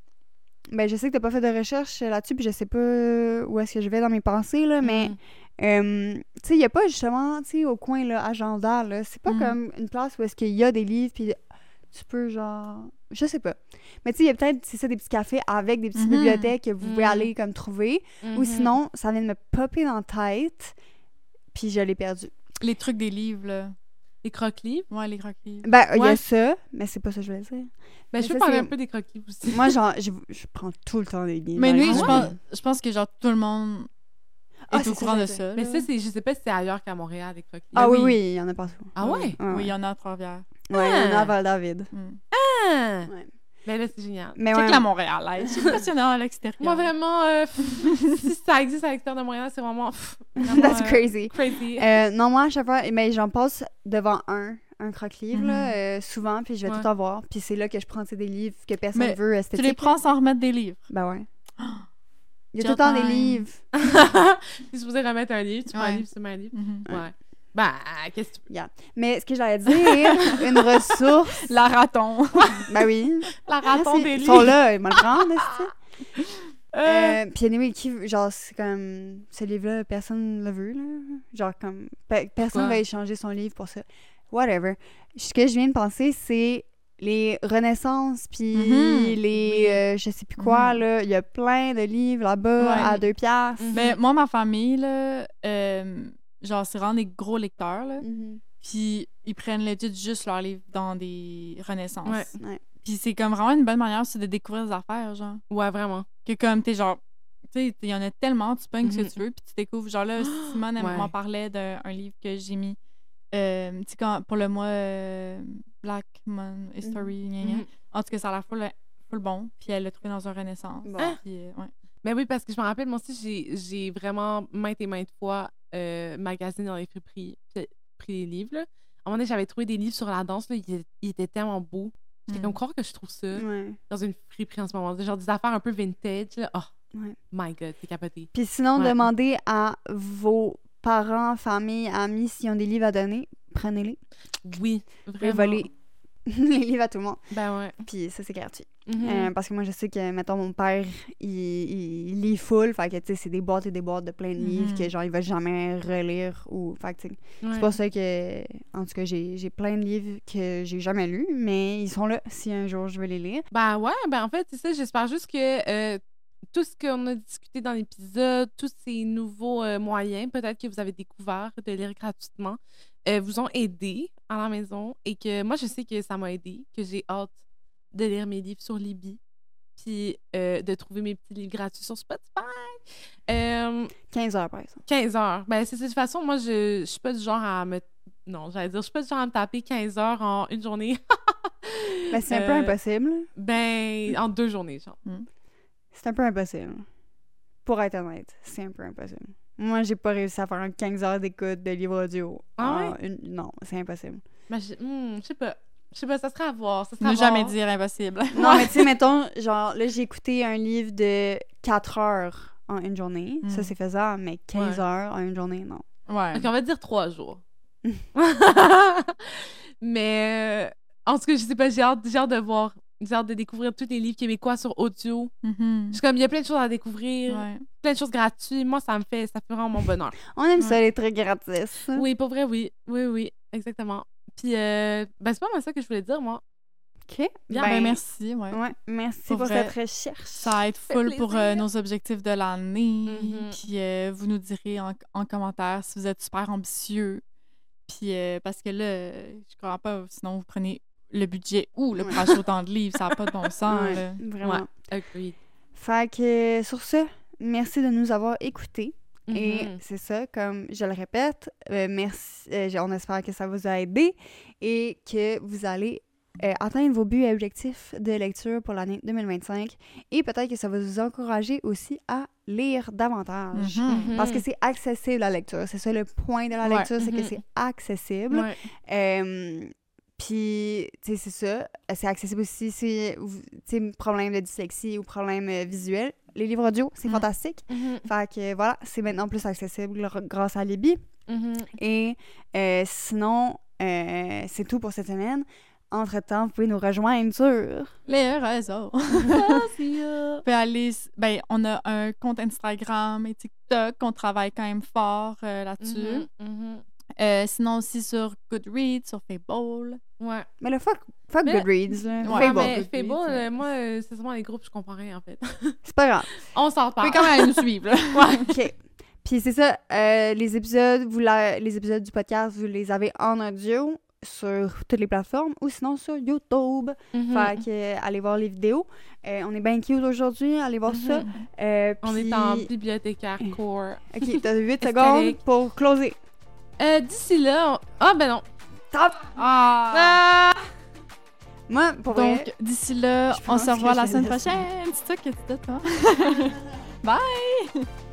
ben je sais que t'as pas fait de recherche là-dessus, puis je sais pas où est-ce que je vais dans mes pensées, là, mais Mhm. euh, tu sais, il y a pas justement, tu sais, au coin, là, agenda, là, c'est pas Mhm. comme une place où est-ce qu'il y a des livres, puis tu peux, genre, je sais pas. Mais tu sais, il y a peut-être, c'est ça, des petits cafés avec des petites Mhm. bibliothèques que vous pouvez Mhm. aller, comme, trouver, ou Mhm. sinon, ça vient de me popper dans la tête, puis je l'ai perdu. Les trucs des livres, là. Les croque-livres. Ouais, les croquis. Ben, il y Ouais. a ça, mais c'est pas ça que je voulais dire. Ben, Mais je ça, peux parler c'est- un peu des croque-livres aussi. Moi, genre, je, je prends tout le temps des livres. Mais dans les oui, je mains. pense, je pense que genre tout le monde Ah, est c'est au ça, courant de j'allais ça. Mais là. ça, c'est, je sais pas si c'est ailleurs qu'à Montréal, des croque-livres. Ah oui, oui. oui, il y en a partout. Ah ouais? Ouais. Oui, il y en a à Trois-Rivières. Ouais, il y en a Ah. à Val-David. Mm. Ah! Ouais. Ben là, c'est génial. Mais Check ouais, la Montréal, c'est impressionnant à l'extérieur. Moi, vraiment, euh, pff, si ça existe à l'extérieur de Montréal, c'est vraiment, pff, vraiment, that's euh, crazy. crazy. Euh, non, moi, à chaque fois, mais j'en passe devant un, un croque-livre, Mhm. là, euh, souvent, puis je vais Ouais. tout avoir. Puis c'est là que je prends, tu sais, des livres que personne Mais veut, Tu esthétiques. les prends sans remettre des livres. Ben ouais. Il y a J'ai tout le temps des time. livres. Tu es supposé remettre un livre, tu prends un Ouais. livre, tu mets un livre. Mhm. Ouais. Ben, qu'est-ce que tu... Yeah. Mais ce que j'allais dire, une ressource... La raton. Ben oui. La raton Merci. des Ils livres. sont là, ils me le prendre, est-ce que- Euh, Euh, puis anyway, qui, genre, c'est comme, ce livre-là, personne le veut, là. Genre, comme, pe- personne Pourquoi? va échanger son livre pour ça. Whatever. Ce que je viens de penser, c'est les Renaissances, puis Mhm. les, Oui. euh, je sais plus quoi, Mhm. là. Il y a plein de livres là-bas Ouais. à deux piastres. Mhm. Mais moi, ma famille, là, euh, genre, c'est vraiment des gros lecteurs, là. Mhm. Puis ils prennent l'étude juste leurs livres dans des renaissances. Ouais. Ouais. Puis c'est comme vraiment une bonne manière aussi de découvrir des affaires, genre. Ouais, vraiment. Que comme, t'es genre, tu sais, il y en a tellement, tu pognes ce Mhm. que tu veux, puis tu découvres. Genre là, Simone, elle Ouais. m'en parlait d'un un livre que j'ai mis, euh, tu sais, quand- pour le mois euh, Black Mon History, gna, gna. Mhm. En tout cas, ça a l'air full, full bon. Puis elle l'a trouvé dans un Renaissance. Bon. Hein? Puis, euh, ouais. Ben oui, parce que je me rappelle, moi aussi, j'ai, j'ai vraiment maintes et maintes fois euh, magasiné dans les friperies, puis pris des livres, là. À un moment donné, j'avais trouvé des livres sur la danse, là, ils, étaient- ils étaient tellement beaux. J'ai Mm. comme croire que je trouve ça Ouais. dans une friperie en ce moment. Genre des affaires un peu vintage. Là. Oh, Ouais. my God, c'est capoté. Puis sinon, Ouais. demandez à vos parents, famille, amis s'ils ont des livres à donner. Prenez-les. Oui, Et vraiment. volez les livres à tout le monde. Ben ouais. Puis ça, c'est gratuit. Mhm. Euh, parce que moi, je sais que, mettons, mon père, il, il, il lit full. Fait que, tu sais, c'est des boîtes et des boîtes de plein de livres Mhm. que, genre, il va jamais relire. Ou... Fait que, tu sais, Ouais. c'est pour ça que, en tout cas, j'ai, j'ai plein de livres que j'ai jamais lus, mais ils sont là si un jour je veux les lire. Ben ouais, ben en fait, c'est ça. J'espère juste que euh, tout ce qu'on a discuté dans l'épisode, tous ces nouveaux euh, moyens, peut-être que vous avez découvert de lire gratuitement, euh, vous ont aidé à la maison et que moi, je sais que ça m'a aidé, que j'ai hâte de lire mes livres sur Libby, puis euh, de trouver mes petits livres gratuits sur Spotify. Euh, quinze heures, par exemple. quinze heures. Ben, c'est de toute façon, moi, je, je suis pas du genre à me. Non, j'allais dire, je suis pas du genre à me taper quinze heures en une journée. Ben, c'est un peu Euh, impossible. Ben, en deux journées, genre. C'est un peu impossible. Pour être honnête, c'est un peu impossible. Moi, j'ai pas réussi à faire un quinze heures d'écoute de livre audio. Ah en une... Non, c'est impossible. Ben, je hmm, je sais pas. Je sais pas, ça serait à voir. Ça serait à Ne voir. jamais dire impossible. Non, mais tu sais, mettons, genre, là, j'ai écouté un livre de quatre heures en une journée. Mm. Ça, c'est faisable, mais quinze Ouais. heures en une journée, non. Ouais. Ok, on va dire trois jours. Mais, euh, en tout cas, je sais pas, j'ai hâte, j'ai hâte de voir. J'ai hâte de découvrir tous les livres québécois sur audio. Mhm. Je suis comme, il y a plein de choses à découvrir, Ouais. plein de choses gratuites. Moi, ça me fait, ça fait vraiment mon bonheur. On aime Ouais. ça, les trucs gratis. Oui, pour vrai, oui. Oui, oui, exactement. Puis, euh, ben, c'est pas mal ça que je voulais dire, moi. OK. Bien, Ben, merci, ouais. Ouais, merci Pour pour, vrai. cette recherche. Ça aide fait full pour euh, plaisir. nos objectifs de l'année. Mhm. Puis euh, vous nous direz en, en commentaire si vous êtes super ambitieux. Puis euh, parce que là, euh, je comprends pas, sinon vous prenez le budget ou le Ouais. pour acheter autant de livres, ça n'a pas de bon sens. Ouais, là. vraiment. Ouais. Agreed. Fait que, sur ce, merci de nous avoir écoutés. Et Mhm. c'est ça, comme je le répète, euh, merci. euh, on espère que ça vous a aidé et que vous allez euh, atteindre vos buts et objectifs de lecture pour l'année deux mille vingt-cinq. Et peut-être que ça va vous encourager aussi à lire davantage. Mhm. Mhm. Parce que c'est accessible la lecture. C'est ça le point de la Ouais. lecture, c'est que Mhm. c'est accessible. Ouais. Euh, Puis, tu sais, c'est ça. C'est accessible aussi si, vous- tu sais, problème de dyslexie ou problème euh, visuel. Les livres audio, c'est Mm. fantastique. Mhm. Fait que voilà, c'est maintenant plus accessible gr- grâce à Libby. Mhm. Et euh, sinon, euh, c'est tout pour cette semaine. Entre-temps, vous pouvez nous rejoindre sur... Les réseaux. Merci. euh. Vous pouvez aller, ben, on a un compte Instagram et TikTok, on travaille quand même fort euh, là-dessus. Mhm. Mhm. Euh, sinon aussi sur Goodreads, sur Fable. Ouais. Mais le fuck, fuck Mais- Goodreads, là. Ouais, Ouais, Fable. mais Goodreads, Fable, ouais. euh, moi, euh, c'est seulement les groupes, je comprends rien, en fait. C'est pas grave. On s'en Vous pouvez parle. quand même aller nous suivre. là. Ouais. OK. Puis c'est ça, euh, les épisodes, vous la- les épisodes du podcast, vous les avez en audio sur toutes les plateformes ou sinon sur YouTube. Mhm. Fait que, euh, allez voir les vidéos. Euh, on est bien cute aujourd'hui, allez voir ça. Mhm. Euh, On puis- est en bibliothécaire core. OK, t'as huit Esthétique. secondes pour closer. Euh, D'ici là, on- ah ben non. Top! Ah! Ah! Moi, pour vrai, Donc, d'ici là, Je on pense se revoit que la je semaine laisse. prochaine. C'est ça que tu dis, toi? Bye!